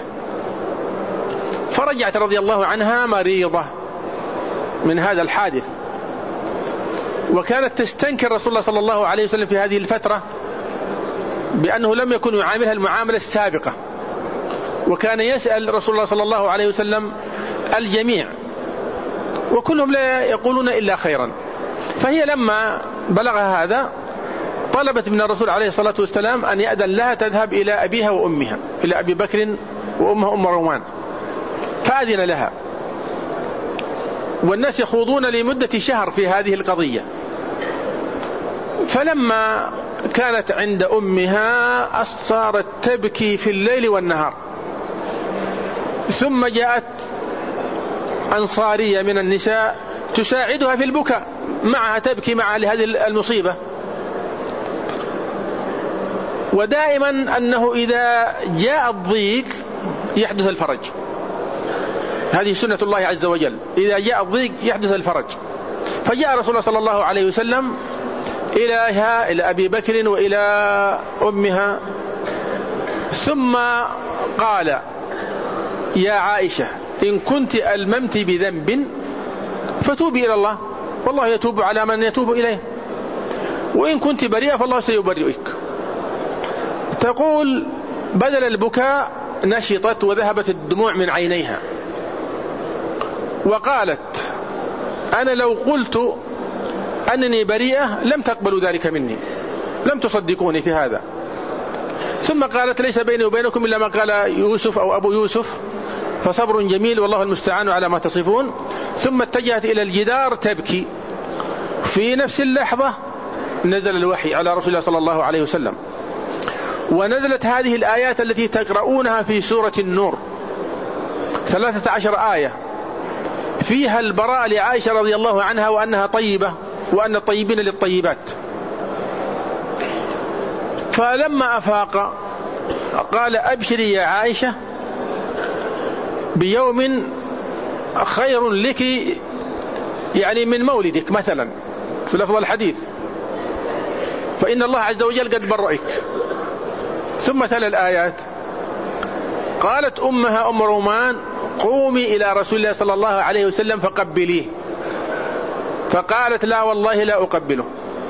فرجعت رضي الله عنها مريضة من هذا الحادث، وكانت تستنكر رسول الله صلى الله عليه وسلم في هذه الفترة بأنه لم يكن يعاملها المعاملة السابقة، وكان يسأل رسول الله صلى الله عليه وسلم الجميع وكلهم لا يقولون إلا خيرا. فهي لما بلغها هذا طلبت من الرسول عليه الصلاة والسلام أن يأذن لها تذهب إلى أبيها وأمها، إلى أبي بكر وأمها أم رومان، فأذن لها. والناس يخوضون لمدة شهر في هذه القضية. فلما كانت عند أمها صارت تبكي في الليل والنهار، ثم جاءت أنصارية من النساء تساعدها في البكاء معها، تبكي معها لهذه المصيبة. ودائما أنه إذا جاء الضيق يحدث الفرج، هذه سنة الله عز وجل، إذا جاء الضيق يحدث الفرج. فجاء رسول الله صلى الله عليه وسلم إلى أبي بكر وإلى أمها، ثم قال يا عائشة إن كنت ألممت بذنب فتوبي إلى الله، والله يتوب على من يتوب إليه، وإن كنت بريئة فالله سيبرئك. تقول بدل البكاء نشطت وذهبت الدموع من عينيها، وقالت أنا لو قلت أنني بريئة لم تقبلوا ذلك مني، لم تصدقوني في هذا. ثم قالت ليس بيني وبينكم إلا ما قال يوسف أو أبو يوسف، فصبر جميل والله المستعان على ما تصفون. ثم اتجهت إلى الجدار تبكي. في نفس اللحظة نزل الوحي على رسول الله صلى الله عليه وسلم، ونزلت هذه الآيات التي تقرؤونها في سورة النور، 13 آية فيها البراءة لعائشة رضي الله عنها وأنها طيبة وأن الطيبين للطيبات. فلما أفاق قال أبشري يا عائشة بيوم خير لك يعني من مولدك مثلا في لفظ الحديث، فإن الله عز وجل قد برئك. ثم تلا الآيات. قالت أمها أم رومان قومي إلى رسول الله صلى الله عليه وسلم فقبليه، فقالت لا والله لا أقبله،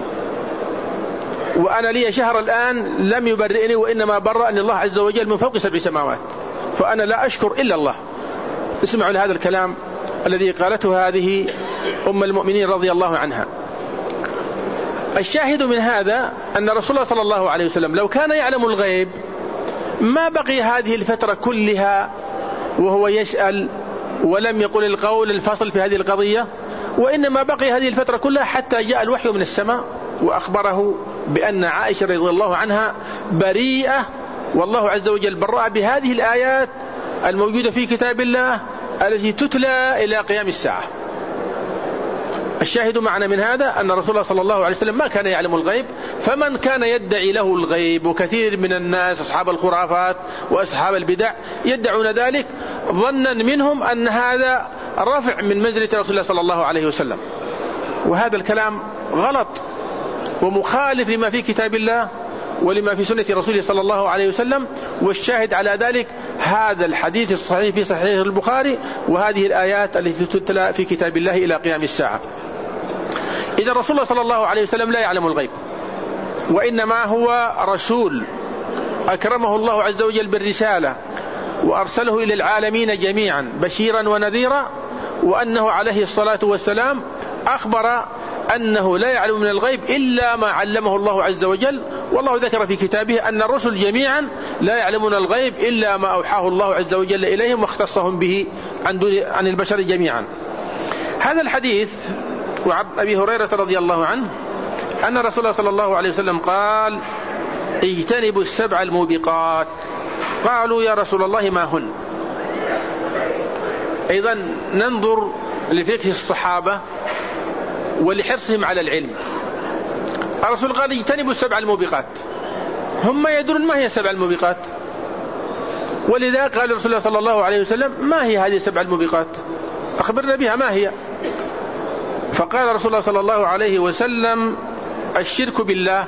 وأنا لي شهر الآن لم يبرئني وإنما برأني الله عز وجل من فوق 7 سماوات، فأنا لا أشكر إلا الله. اسمعوا لهذا الكلام الذي قالته هذه أم المؤمنين رضي الله عنها. الشاهد من هذا أن رسول الله صلى الله عليه وسلم لو كان يعلم الغيب ما بقي هذه الفترة كلها وهو يسأل ولم يقل القول الفصل في هذه القضية، وإنما بقي هذه الفترة كلها حتى جاء الوحي من السماء وأخبره بأن عائشة رضي الله عنها بريئة، والله عز وجل برأ بهذه الآيات الموجودة في كتاب الله التي تتلى إلى قيام الساعة. الشاهد معنا من هذا أن رسول الله صلى الله عليه وسلم ما كان يعلم الغيب، فمن كان يدعي له الغيب، وكثير من الناس أصحاب الخرافات وأصحاب البدع يدعون ذلك ظنا منهم أن هذا رفع من منزلة رسول الله صلى الله عليه وسلم، وهذا الكلام غلط ومخالف لما في كتاب الله ولما في سنة رسوله صلى الله عليه وسلم. والشاهد على ذلك هذا الحديث الصحيح في صحيح البخاري وهذه الآيات التي تتلى في كتاب الله إلى قيام الساعة. إذا رسول الله صلى الله عليه وسلم لا يعلم الغيب، وإنما هو رسول أكرمه الله عز وجل بالرسالة وأرسله إلى العالمين جميعا بشيرا ونذيرا، وأنه عليه الصلاة والسلام أخبر أنه لا يعلم من الغيب إلا ما علمه الله عز وجل. والله ذكر في كتابه أن الرسل جميعا لا يعلمون الغيب إلا ما أوحاه الله عز وجل إليهم واختصهم به عن البشر جميعا. هذا الحديث وعن أبي هريرة رضي الله عنه أن رسول الله صلى الله عليه وسلم قال: اجتنبوا السبع الموبقات. قالوا: يا رسول الله ما هن؟ أيضا ننظر لفقه الصحابة ولحرصهم على العلم. الرسول قال: اجتنبوا السبع الموبقات، هم ما يدرون ما هي السبع الموبقات، ولذا قال رسول الله صلى الله عليه وسلم: ما هي هذه السبع الموبقات؟ أخبرنا بها، ما هي؟ فقال رسول الله صلى الله عليه وسلم: الشرك بالله،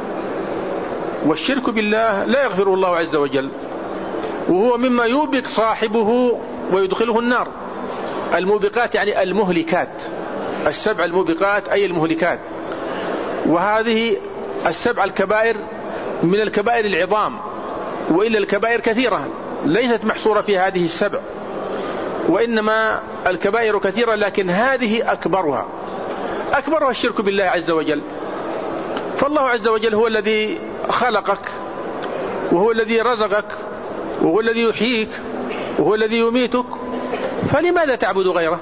والشرك بالله لا يغفره الله عز وجل، وهو مما يوبق صاحبه ويدخله النار. الموبقات يعني المهلكات، السبع الموبقات أي المهلكات. وهذه السبع الكبائر من الكبائر العظام، وإلا الكبائر كثيرة ليست محصورة في هذه السبع، وإنما الكبائر كثيرة، لكن هذه أكبرها الشرك بالله عز وجل. فالله عز وجل هو الذي خلقك، وهو الذي رزقك، وهو الذي يحييك، وهو الذي يميتك، فلماذا تعبد غيره؟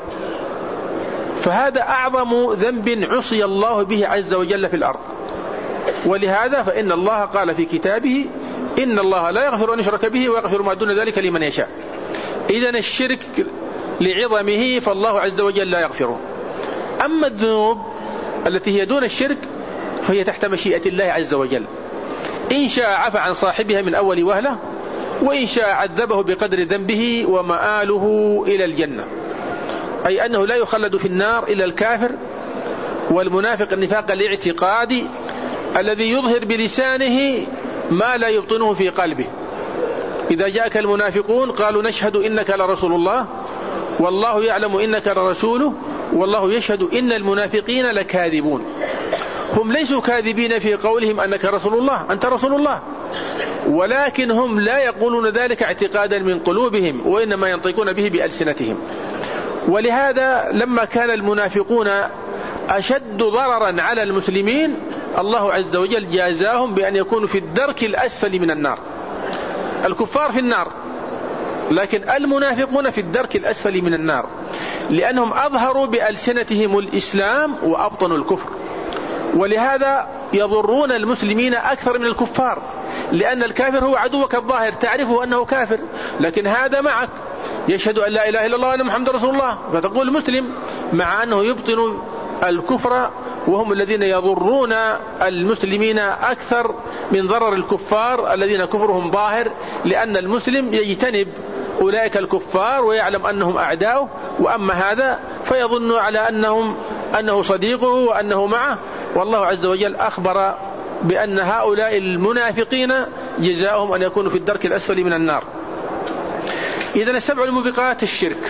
فهذا أعظم ذنب عصي الله به عز وجل في الأرض. ولهذا فإن الله قال في كتابه: إن الله لا يغفر أن يشرك به ويغفر ما دون ذلك لمن يشاء. إذن الشرك لعظمه فالله عز وجل لا يغفره. أما الذنوب التي هي دون الشرك فهي تحت مشيئة الله عز وجل، إن شاء عفى عن صاحبها من أول وهلة، وإن شاء عذبه بقدر ذنبه ومآله إلى الجنة، أي أنه لا يخلد في النار إلا الكافر والمنافق النفاق الاعتقادي الذي يظهر بلسانه ما لا يبطنه في قلبه. إذا جاءك المنافقون قالوا: نشهد إنك لرسول الله والله يعلم إنك لرسوله والله يشهد إن المنافقين لكاذبون. هم ليسوا كاذبين في قولهم أنك رسول الله، أنت رسول الله، ولكن هم لا يقولون ذلك اعتقادا من قلوبهم، وإنما ينطقون به بألسنتهم. ولهذا لما كان المنافقون أشد ضررا على المسلمين الله عز وجل جازاهم بأن يكونوا في الدرك الأسفل من النار. الكفار في النار، لكن المنافقون في الدرك الأسفل من النار، لأنهم أظهروا بألسنتهم الإسلام وأبطنوا الكفر. ولهذا يضرون المسلمين أكثر من الكفار، لأن الكافر هو عدوك الظاهر، تعرفه أنه كافر، لكن هذا معك يشهد أن لا إله إلا الله وأن محمد رسول الله، فتقول مسلم، مع أنه يبطن الكفر. وهم الذين يضرون المسلمين أكثر من ضرر الكفار الذين كفرهم ظاهر، لأن المسلم يجتنب أولئك الكفار ويعلم أنهم أعداؤه، وأما هذا فيظن على أنه صديقه وأنه معه. والله عز وجل أخبر بأن هؤلاء المنافقين جزاؤهم أن يكونوا في الدرك الأسفل من النار. إذن السبع الموبقات الشرك،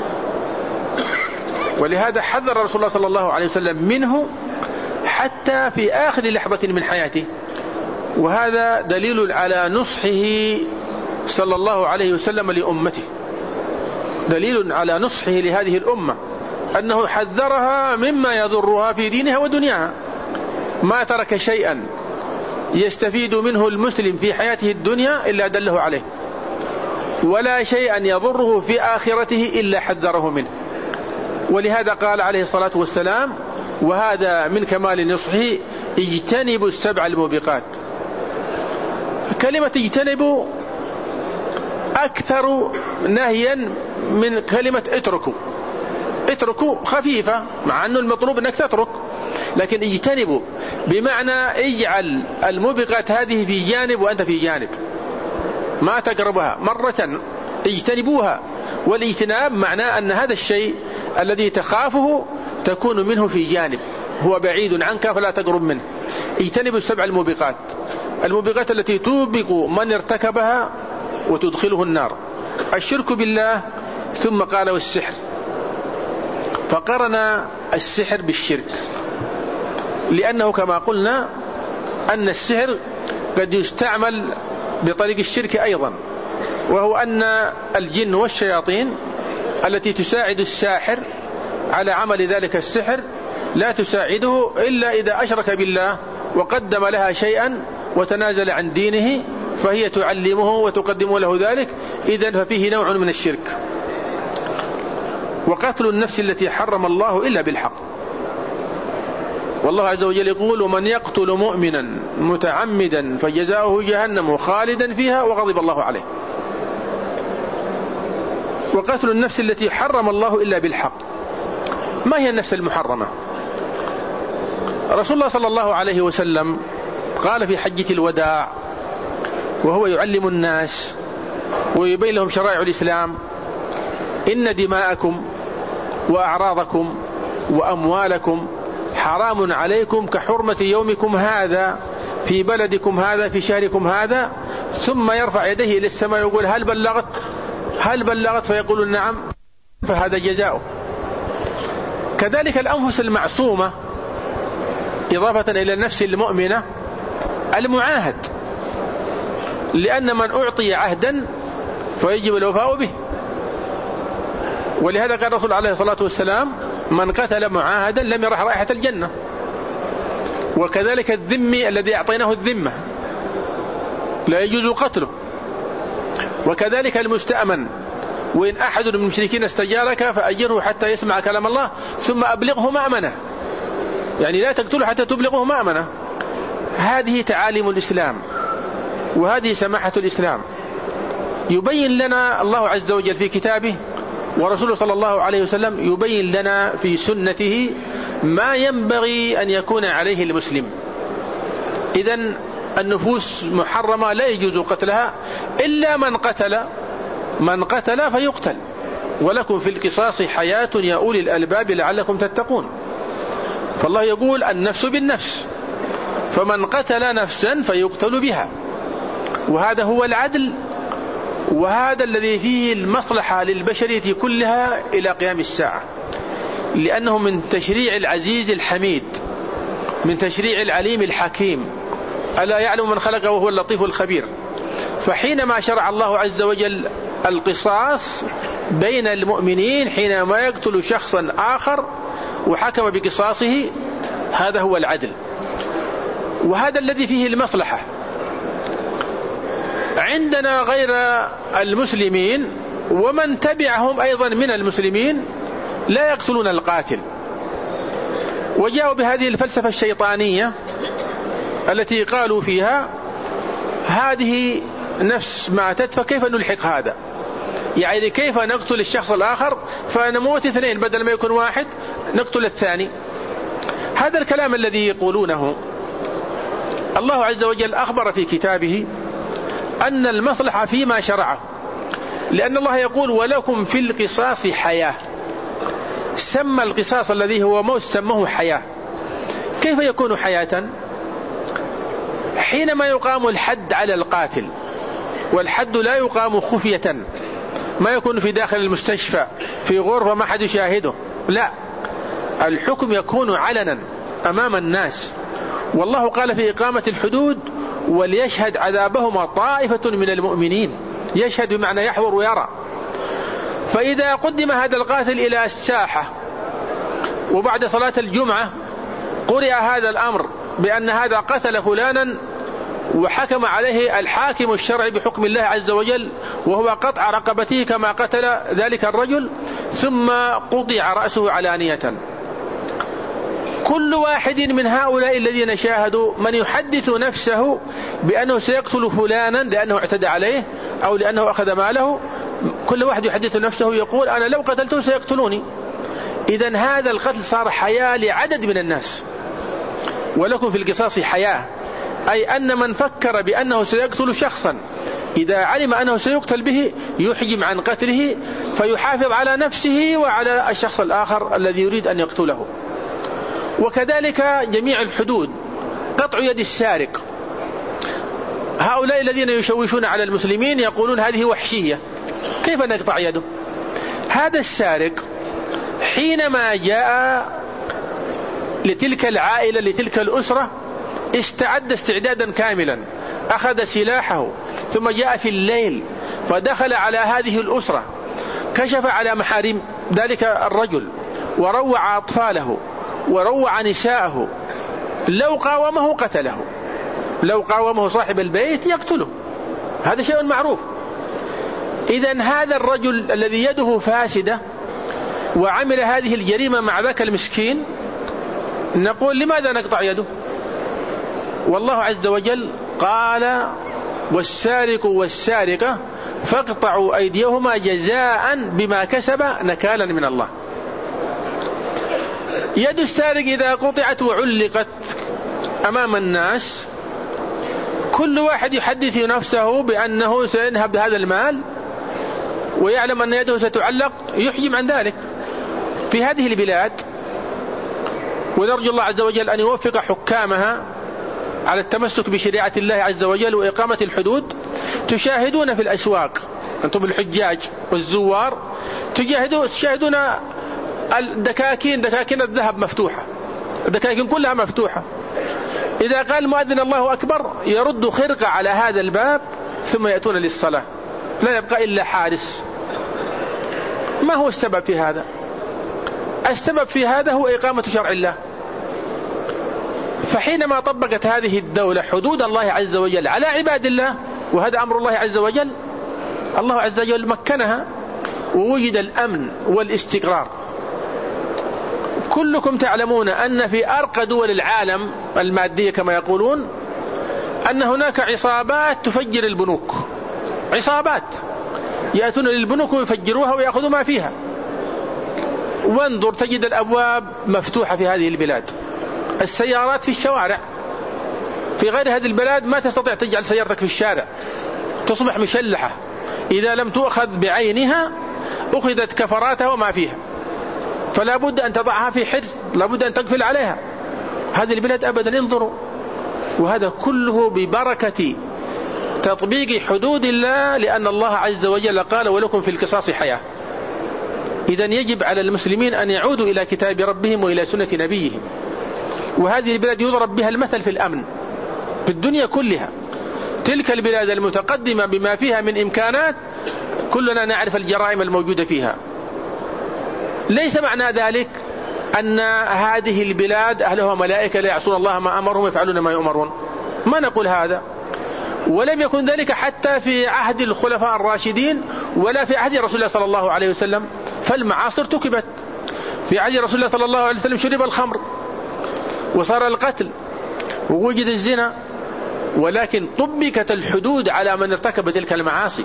ولهذا حذر رسول الله صلى الله عليه وسلم منه حتى في آخر لحظة من حياته. وهذا دليل على نصحه صلى الله عليه وسلم لأمته، دليل على نصحه لهذه الأمة، أنه حذرها مما يضرها في دينها ودنياها. ما ترك شيئا يستفيد منه المسلم في حياته الدنيا إلا دله عليه، ولا شيئا يضره في آخرته إلا حذره منه. ولهذا قال عليه الصلاة والسلام، وهذا من كمال نصحه: اجتنبوا السبع الموبقات. كلمة اجتنبوا أكثر نهيا من كلمة اتركوا. اتركوا خفيفة، مع أنه المطلوب أنك تترك، لكن اجتنبوا بمعنى اجعل الموبقات هذه في جانب وأنت في جانب، ما تقربها مرة، اجتنبوها. والاجتناب معناه أن هذا الشيء الذي تخافه تكون منه في جانب، هو بعيد عنك فلا تقرب منه. اجتنبوا السبع الموبقات، الموبقات التي توبق من ارتكبها وتدخله النار. الشرك بالله، ثم قال والسحر، فقرن السحر بالشرك، لأنه كما قلنا أن السحر قد يستعمل بطريق الشرك أيضا، وهو أن الجن والشياطين التي تساعد الساحر على عمل ذلك السحر لا تساعده إلا إذا أشرك بالله وقدم لها شيئا وتنازل عن دينه، فهي تعلمه وتقدم له ذلك، إذن ففيه نوع من الشرك. وقتل النفس التي حرم الله إلا بالحق، والله عز وجل يقول ومن يقتل مؤمنا متعمدا فجزاؤه جهنم خالدا فيها وغضب الله عليه. وقتل النفس التي حرم الله إلا بالحق، ما هي النفس المحرمة؟ رسول الله صلى الله عليه وسلم قال في حجة الوداع وهو يعلم الناس ويبين لهم شرائع الإسلام: إن دماءكم وأعراضكم وأموالكم حرام عليكم كحرمة يومكم هذا في بلدكم هذا في شهركم هذا. ثم يرفع يديه إلى السماء ويقول هل بلغت فيقول نعم، فهذا جزاؤه. كذلك الأنفس المعصومة إضافة إلى النفس المؤمنة المعاهد، لأن من أعطي عهدا فيجب الوفاء به، ولهذا قال الرسول عليه الصلاة والسلام: من قتل معاهدا لم يرح رائحة الجنة. وكذلك الذمي الذي أعطيناه الذمة لا يجوز قتله. وكذلك المستأمن: وإن أحد من المشركين استجارك فأجره حتى يسمع كلام الله ثم أبلغه مأمنه، يعني لا تقتله حتى تبلغه مأمنه. هذه تعاليم الإسلام، وهذه سماحة الإسلام. يبين لنا الله عز وجل في كتابه، ورسوله صلى الله عليه وسلم يبين لنا في سنته ما ينبغي أن يكون عليه المسلم. إذن النفوس محرمة لا يجوز قتلها إلا من قتل فيقتل. ولكم في القصاص حياة يا أولي الألباب لعلكم تتقون. فالله يقول النفس بالنفس، فمن قتل نفسا فيقتل بها، وهذا هو العدل، وهذا الذي فيه المصلحة للبشرية كلها إلى قيام الساعة، لأنه من تشريع العزيز الحميد، من تشريع العليم الحكيم. ألا يعلم من خلق وهو اللطيف الخبير. فحينما شرع الله عز وجل القصاص بين المؤمنين حينما يقتل شخصا آخر وحكم بقصاصه، هذا هو العدل، وهذا الذي فيه المصلحة. عندنا غير المسلمين ومن تبعهم أيضا من المسلمين لا يقتلون القاتل، وجاءوا بهذه الفلسفة الشيطانية التي قالوا فيها هذه نفس ماتت فكيف نلحق هذا، يعني كيف نقتل الشخص الآخر فنموت اثنين بدل ما يكون واحد نقتل الثاني. هذا الكلام الذي يقولونه الله عز وجل أخبر في كتابه أن المصلحة فيما شرعه، لأن الله يقول ولكم في القصاص حياة. سمى القصاص الذي هو موت سمه حياة. كيف يكون حياة؟ حينما يقام الحد على القاتل، والحد لا يقام خفية، ما يكون في داخل المستشفى في غرفة ما حد يشاهده، لا، الحكم يكون علنا أمام الناس. والله قال في إقامة الحدود وليشهد عذابهما طائفة من المؤمنين. يشهد بمعنى يحضر ويرى. فإذا قدم هذا القاتل إلى الساحة وبعد صلاة الجمعة قرئ هذا الأمر بأن هذا قتل فلانا وحكم عليه الحاكم الشرعي بحكم الله عز وجل وهو قطع رقبته كما قتل ذلك الرجل، ثم قطع رأسه علانية، كل واحد من هؤلاء الذين شاهدوا من يحدث نفسه بأنه سيقتل فلانا لأنه اعتدى عليه أو لأنه أخذ ماله، كل واحد يحدث نفسه يقول أنا لو قتلته سيقتلوني. إذن هذا القتل صار حياة لعدد من الناس. ولكم في القصاص حياة، أي أن من فكر بأنه سيقتل شخصا إذا علم أنه سيقتل به يحجم عن قتله فيحافظ على نفسه وعلى الشخص الآخر الذي يريد أن يقتله. وكذلك جميع الحدود، قطع يد السارق. هؤلاء الذين يشوشون على المسلمين يقولون هذه وحشية، كيف نقطع يده؟ هذا السارق حينما جاء لتلك العائلة لتلك الأسرة استعد استعدادا كاملا، أخذ سلاحه، ثم جاء في الليل فدخل على هذه الأسرة، كشف على محارم ذلك الرجل، وروع أطفاله وروع نساءه. لو قاومه قتله، لو قاومه صاحب البيت يقتله، هذا شيء معروف. إذن هذا الرجل الذي يده فاسدة وعمل هذه الجريمة مع ذاك المسكين، نقول لماذا نقطع يده؟ والله عز وجل قال: والسارق والسارقة فاقطعوا أيديهما جزاء بما كسب نكالا من الله. يد السارق إذا قطعت وعلقت أمام الناس، كل واحد يحدث نفسه بأنه سينهب هذا المال ويعلم أن يده ستعلق، يحجم عن ذلك. في هذه البلاد، ونرجو الله عز وجل أن يوفق حكامها على التمسك بشريعة الله عز وجل وإقامة الحدود، تشاهدون في الأسواق أنتم الحجاج والزوار، تشاهدون دكاكين الذهب مفتوحة، الدكاكين كلها مفتوحة. إذا قال مؤذن الله أكبر يرد خرقة على هذا الباب ثم يأتون للصلاة، لا يبقى إلا حارس. ما هو السبب في هذا؟ السبب في هذا هو إقامة شرع الله. فحينما طبقت هذه الدولة حدود الله عز وجل على عباد الله، وهذا أمر الله عز وجل، الله عز وجل مكنها ووجد الأمن والاستقرار. كلكم تعلمون أن في أرقى دول العالم المادية كما يقولون أن هناك عصابات تفجر البنوك، عصابات يأتون للبنوك ويفجروها ويأخذوا ما فيها. وانظر تجد الأبواب مفتوحة في هذه البلاد، السيارات في الشوارع. في غير هذه البلاد ما تستطيع تجعل سيارتك في الشارع، تصبح مشلحة، إذا لم تؤخذ بعينها أخذت كفراتها وما فيها، فلا بد أن تضعها في حرز، لا بد أن تقفل عليها. هذه البلاد أبدا انظروا، وهذا كله ببركة تطبيق حدود الله، لأن الله عز وجل قال: ولكم في القصاص حياة. إذن يجب على المسلمين أن يعودوا إلى كتاب ربهم وإلى سنة نبيهم. وهذه البلاد يضرب بها المثل في الأمن في الدنيا كلها. تلك البلاد المتقدمة بما فيها من إمكانات كلنا نعرف الجرائم الموجودة فيها. ليس معنى ذلك أن هذه البلاد أهلها ملائكة لا يعصون الله ما أمرهم ويفعلون ما يؤمرون، ما نقول هذا. ولم يكن ذلك حتى في عهد الخلفاء الراشدين ولا في عهد رسول الله صلى الله عليه وسلم، فالمعاصر تكبت. في عهد رسول الله صلى الله عليه وسلم شرب الخمر وصار القتل ووجد الزنا، ولكن طبقت الحدود على من ارتكب تلك المعاصي.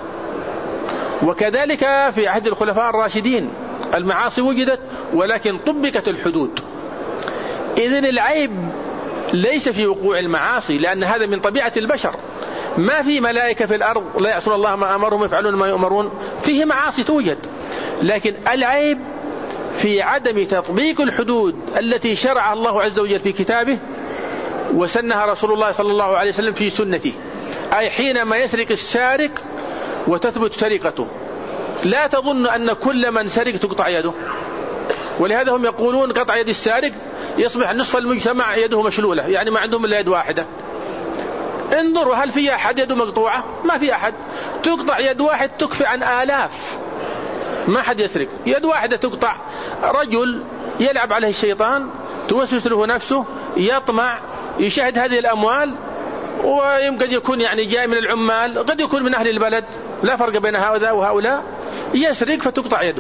وكذلك في عهد الخلفاء الراشدين المعاصي وجدت ولكن طبقت الحدود. إذن العيب ليس في وقوع المعاصي، لأن هذا من طبيعة البشر. ما في ملائكة في الأرض لا يعصون الله ما أمرهم يفعلون ما يؤمرون، فيه معاصي توجد، لكن العيب في عدم تطبيق الحدود التي شرعها الله عز وجل في كتابه وسنها رسول الله صلى الله عليه وسلم في سنته. أي حينما يسرق السارق وتثبت سرقته، لا تظن أن كل من سرق تقطع يده. ولهذا هم يقولون قطع يد السارق يصبح نصف المجتمع يده مشلولة، يعني ما عندهم إلا يد واحدة. انظروا هل في أحد يده مقطوعة؟ ما في أحد. تقطع يد واحد تكفي عن آلاف. ما حد يسرق، يد واحدة تقطع. رجل يلعب عليه الشيطان، توسوس له نفسه، يطمع، يشاهد هذه الأموال، ويمكن يكون يعني جاي من العمال، قد يكون من أهل البلد، لا فرق بين هؤلاء وهؤلاء، يسرق فتقطع يده.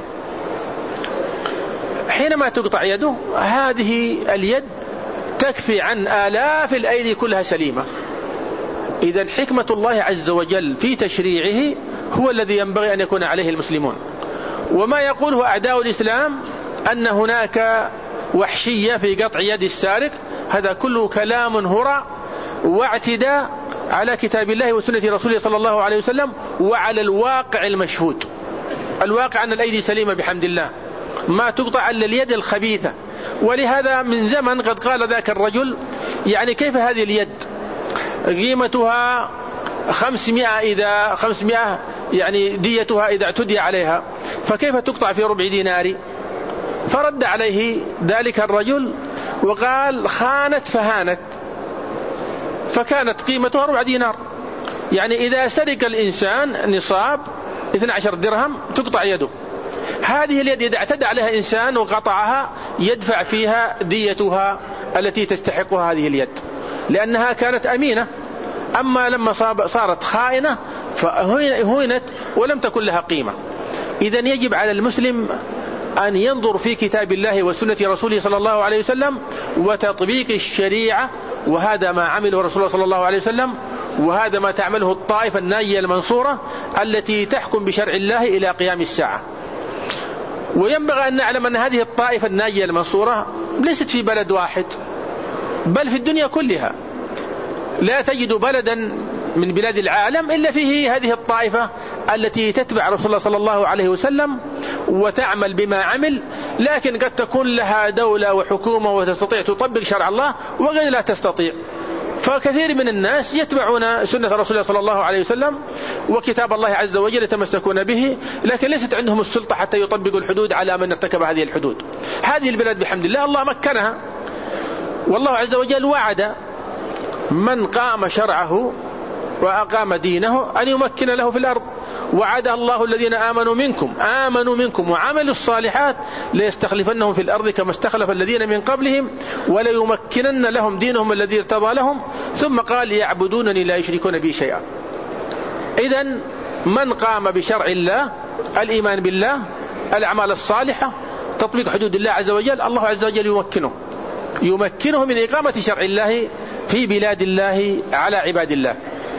حينما تقطع يده هذه اليد تكفي عن آلاف الأيدي كلها سليمة. إذن حكمة الله عز وجل في تشريعه هو الذي ينبغي أن يكون عليه المسلمون. وما يقوله أعداء الإسلام أن هناك وحشية في قطع يد السارق، هذا كله كلام هراء واعتداء على كتاب الله وسنة رسوله صلى الله عليه وسلم وعلى الواقع المشهود. الواقع أن الأيدي سليمة بحمد الله، ما تقطع إلا اليد الخبيثة ولهذا من زمن قد قال ذاك الرجل يعني كيف هذه اليد قيمتها 500 يعني ديتها إذا اعتدي عليها، فكيف تقطع في ربع دينار؟ فرد عليه ذلك الرجل وقال خانت فهانت، فكانت قيمتها ربع دينار. يعني إذا سرق الإنسان نصاب 12 درهم تقطع يده. هذه اليد إذا اعتدى عليها إنسان وقطعها يدفع فيها ديتها التي تستحقها هذه اليد، لأنها كانت أمينة. أما لما صارت خائنة فهينت ولم تكن لها قيمة. إذن يجب على المسلم أن ينظر في كتاب الله وسنة رسوله صلى الله عليه وسلم وتطبيق الشريعة، وهذا ما عمله رسول الله صلى الله عليه وسلم، وهذا ما تعمله الطائفة الناجية المنصورة التي تحكم بشرع الله إلى قيام الساعة. وينبغي أن نعلم أن هذه الطائفة الناجية المنصورة ليست في بلد واحد، بل في الدنيا كلها. لا تجد بلدا من بلاد العالم إلا فيه هذه الطائفة التي تتبع رسول الله صلى الله عليه وسلم وتعمل بما عمل، لكن قد تكون لها دولة وحكومة وتستطيع تطبق شرع الله وقد لا تستطيع. فكثير من الناس يتبعون سنة رسول الله صلى الله عليه وسلم وكتاب الله عز وجل يتمسكون به، لكن ليست عندهم السلطة حتى يطبقوا الحدود على من ارتكب هذه الحدود. هذه البلاد بحمد الله الله مكنها، والله عز وجل وعد من قام شرعه وأقام دينه أن يمكن له في الأرض. وعد الله الذين آمنوا منكم وعملوا الصالحات ليستخلفنهم في الأرض كما استخلف الذين من قبلهم وليمكنن لهم دينهم الذي ارتضى لهم، ثم قال يعبدونني لا يشركون بي شيئا. إذن من قام بشرع الله، الإيمان بالله، الأعمال الصالحة، تطبيق حدود الله عز وجل، الله عز وجل يمكنه من إقامة شرع الله في بلاد الله على عباد الله.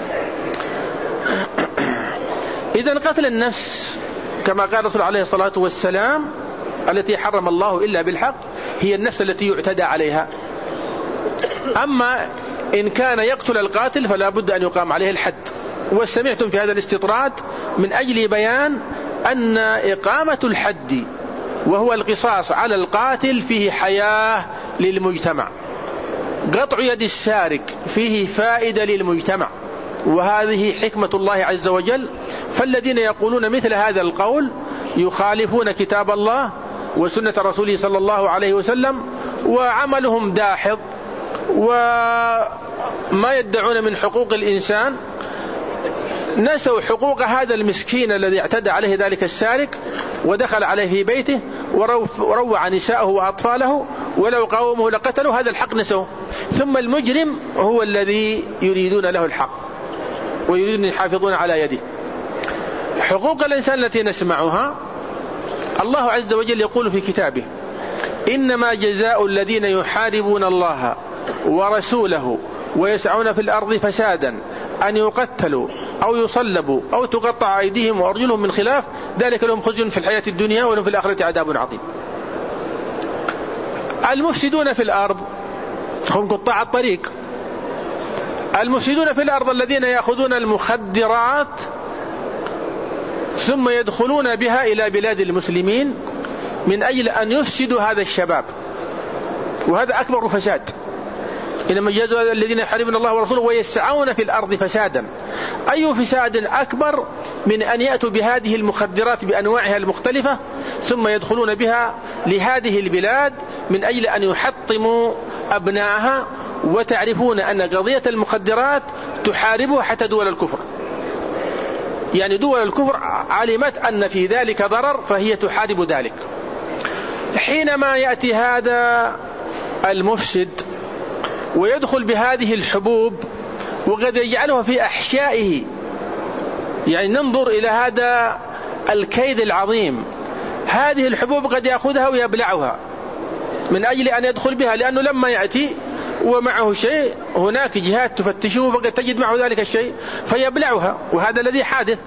إذن قتل النفس كما قال الرسول عليه الصلاة والسلام التي حرم الله إلا بالحق هي النفس التي يعتدى عليها. أما إن كان يقتل القاتل فلا بد أن يقام عليه الحد. وسمعتم في هذا الاستطراد من أجل بيان أن إقامة الحد وهو القصاص على القاتل فيه حياة للمجتمع. قطع يد السارق فيه فائدة للمجتمع، وهذه حكمة الله عز وجل. فالذين يقولون مثل هذا القول يخالفون كتاب الله وسنة رسوله صلى الله عليه وسلم، وعملهم داحض، وما يدعون من حقوق الإنسان نسوا حقوق هذا المسكين الذي اعتدى عليه ذلك السارق ودخل عليه في بيته وروع نساءه وأطفاله، ولو قاومه لقتلوا. هذا الحق نسوه. ثم المجرم هو الذي يريدون له الحق ويريدون يحافظون على يده. حقوق الإنسان التي نسمعها الله عز وجل يقول في كتابه: إنما جزاء الذين يحاربون الله ورسوله ويسعون في الأرض فسادا أن يقتلوا أو يصلبوا أو تقطع أيديهم وأرجلهم من خلاف ذلك لهم خزي في الحياة الدنيا ولهم في الآخرة عذاب عظيم. المفسدون في الأرض هم قطاع الطريق. المفسدون في الأرض الذين يأخذون المخدرات ثم يدخلون بها إلى بلاد المسلمين من أجل أن يفسدوا هذا الشباب، وهذا أكبر فساد. إنما جزاء الذين يحاربون الله ورسوله ويسعون في الأرض فسادا. أي فساد أكبر من أن يأتوا بهذه المخدرات بأنواعها المختلفة ثم يدخلون بها لهذه البلاد من أجل أن يحطموا أبنائها. وتعرفون أن قضية المخدرات تحاربها حتى دول الكفر، يعني دول الكفر علمت أن في ذلك ضرر فهي تحارب ذلك. حينما يأتي هذا المفسد ويدخل بهذه الحبوب وقد يجعلها في أحشائه، يعني ننظر إلى هذا الكيد العظيم. هذه الحبوب قد يأخذها ويبلعها من أجل أن يدخل بها، لأنه لما يأتي ومعه شيء هناك جهات تفتشه فقد تجد معه ذلك الشيء فيبلعها، وهذا الذي حادث.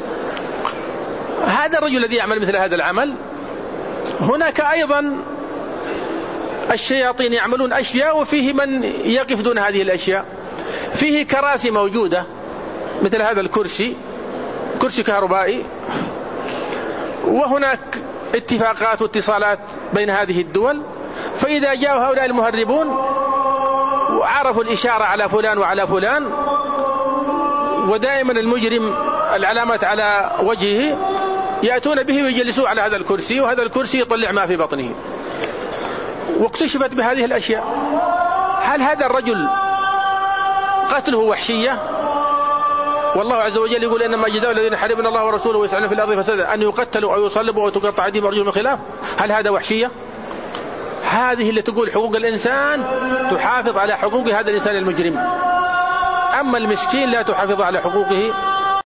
هذا الرجل الذي يعمل مثل هذا العمل هناك أيضا الشياطين يعملون أشياء وفيه من يقف دون هذه الأشياء. فيه كراسي موجودة مثل هذا الكرسي، كرسي كهربائي، وهناك اتفاقات واتصالات بين هذه الدول فإذا جاءوا هؤلاء المهربون وعرفوا الإشارة على فلان وعلى فلان، ودائما المجرم العلامات على وجهه، يأتون به ويجلسوه على هذا الكرسي، وهذا الكرسي يطلع ما في بطنه. واكتشفت بهذه الأشياء. هل هذا الرجل قتله وحشية؟ والله عز وجل يقول إنما جزاء الذين يحاربون الله ورسوله ويسعون في الأرض فسادا أن يقتلوا أو يصلبوا أو تقطع أيديهم وأرجلهم من خلاف. هل هذا وحشية؟ هذه اللي تقول حقوق الإنسان تحافظ على حقوق هذا الإنسان المجرم، أما المسكين لا تحافظ على حقوقه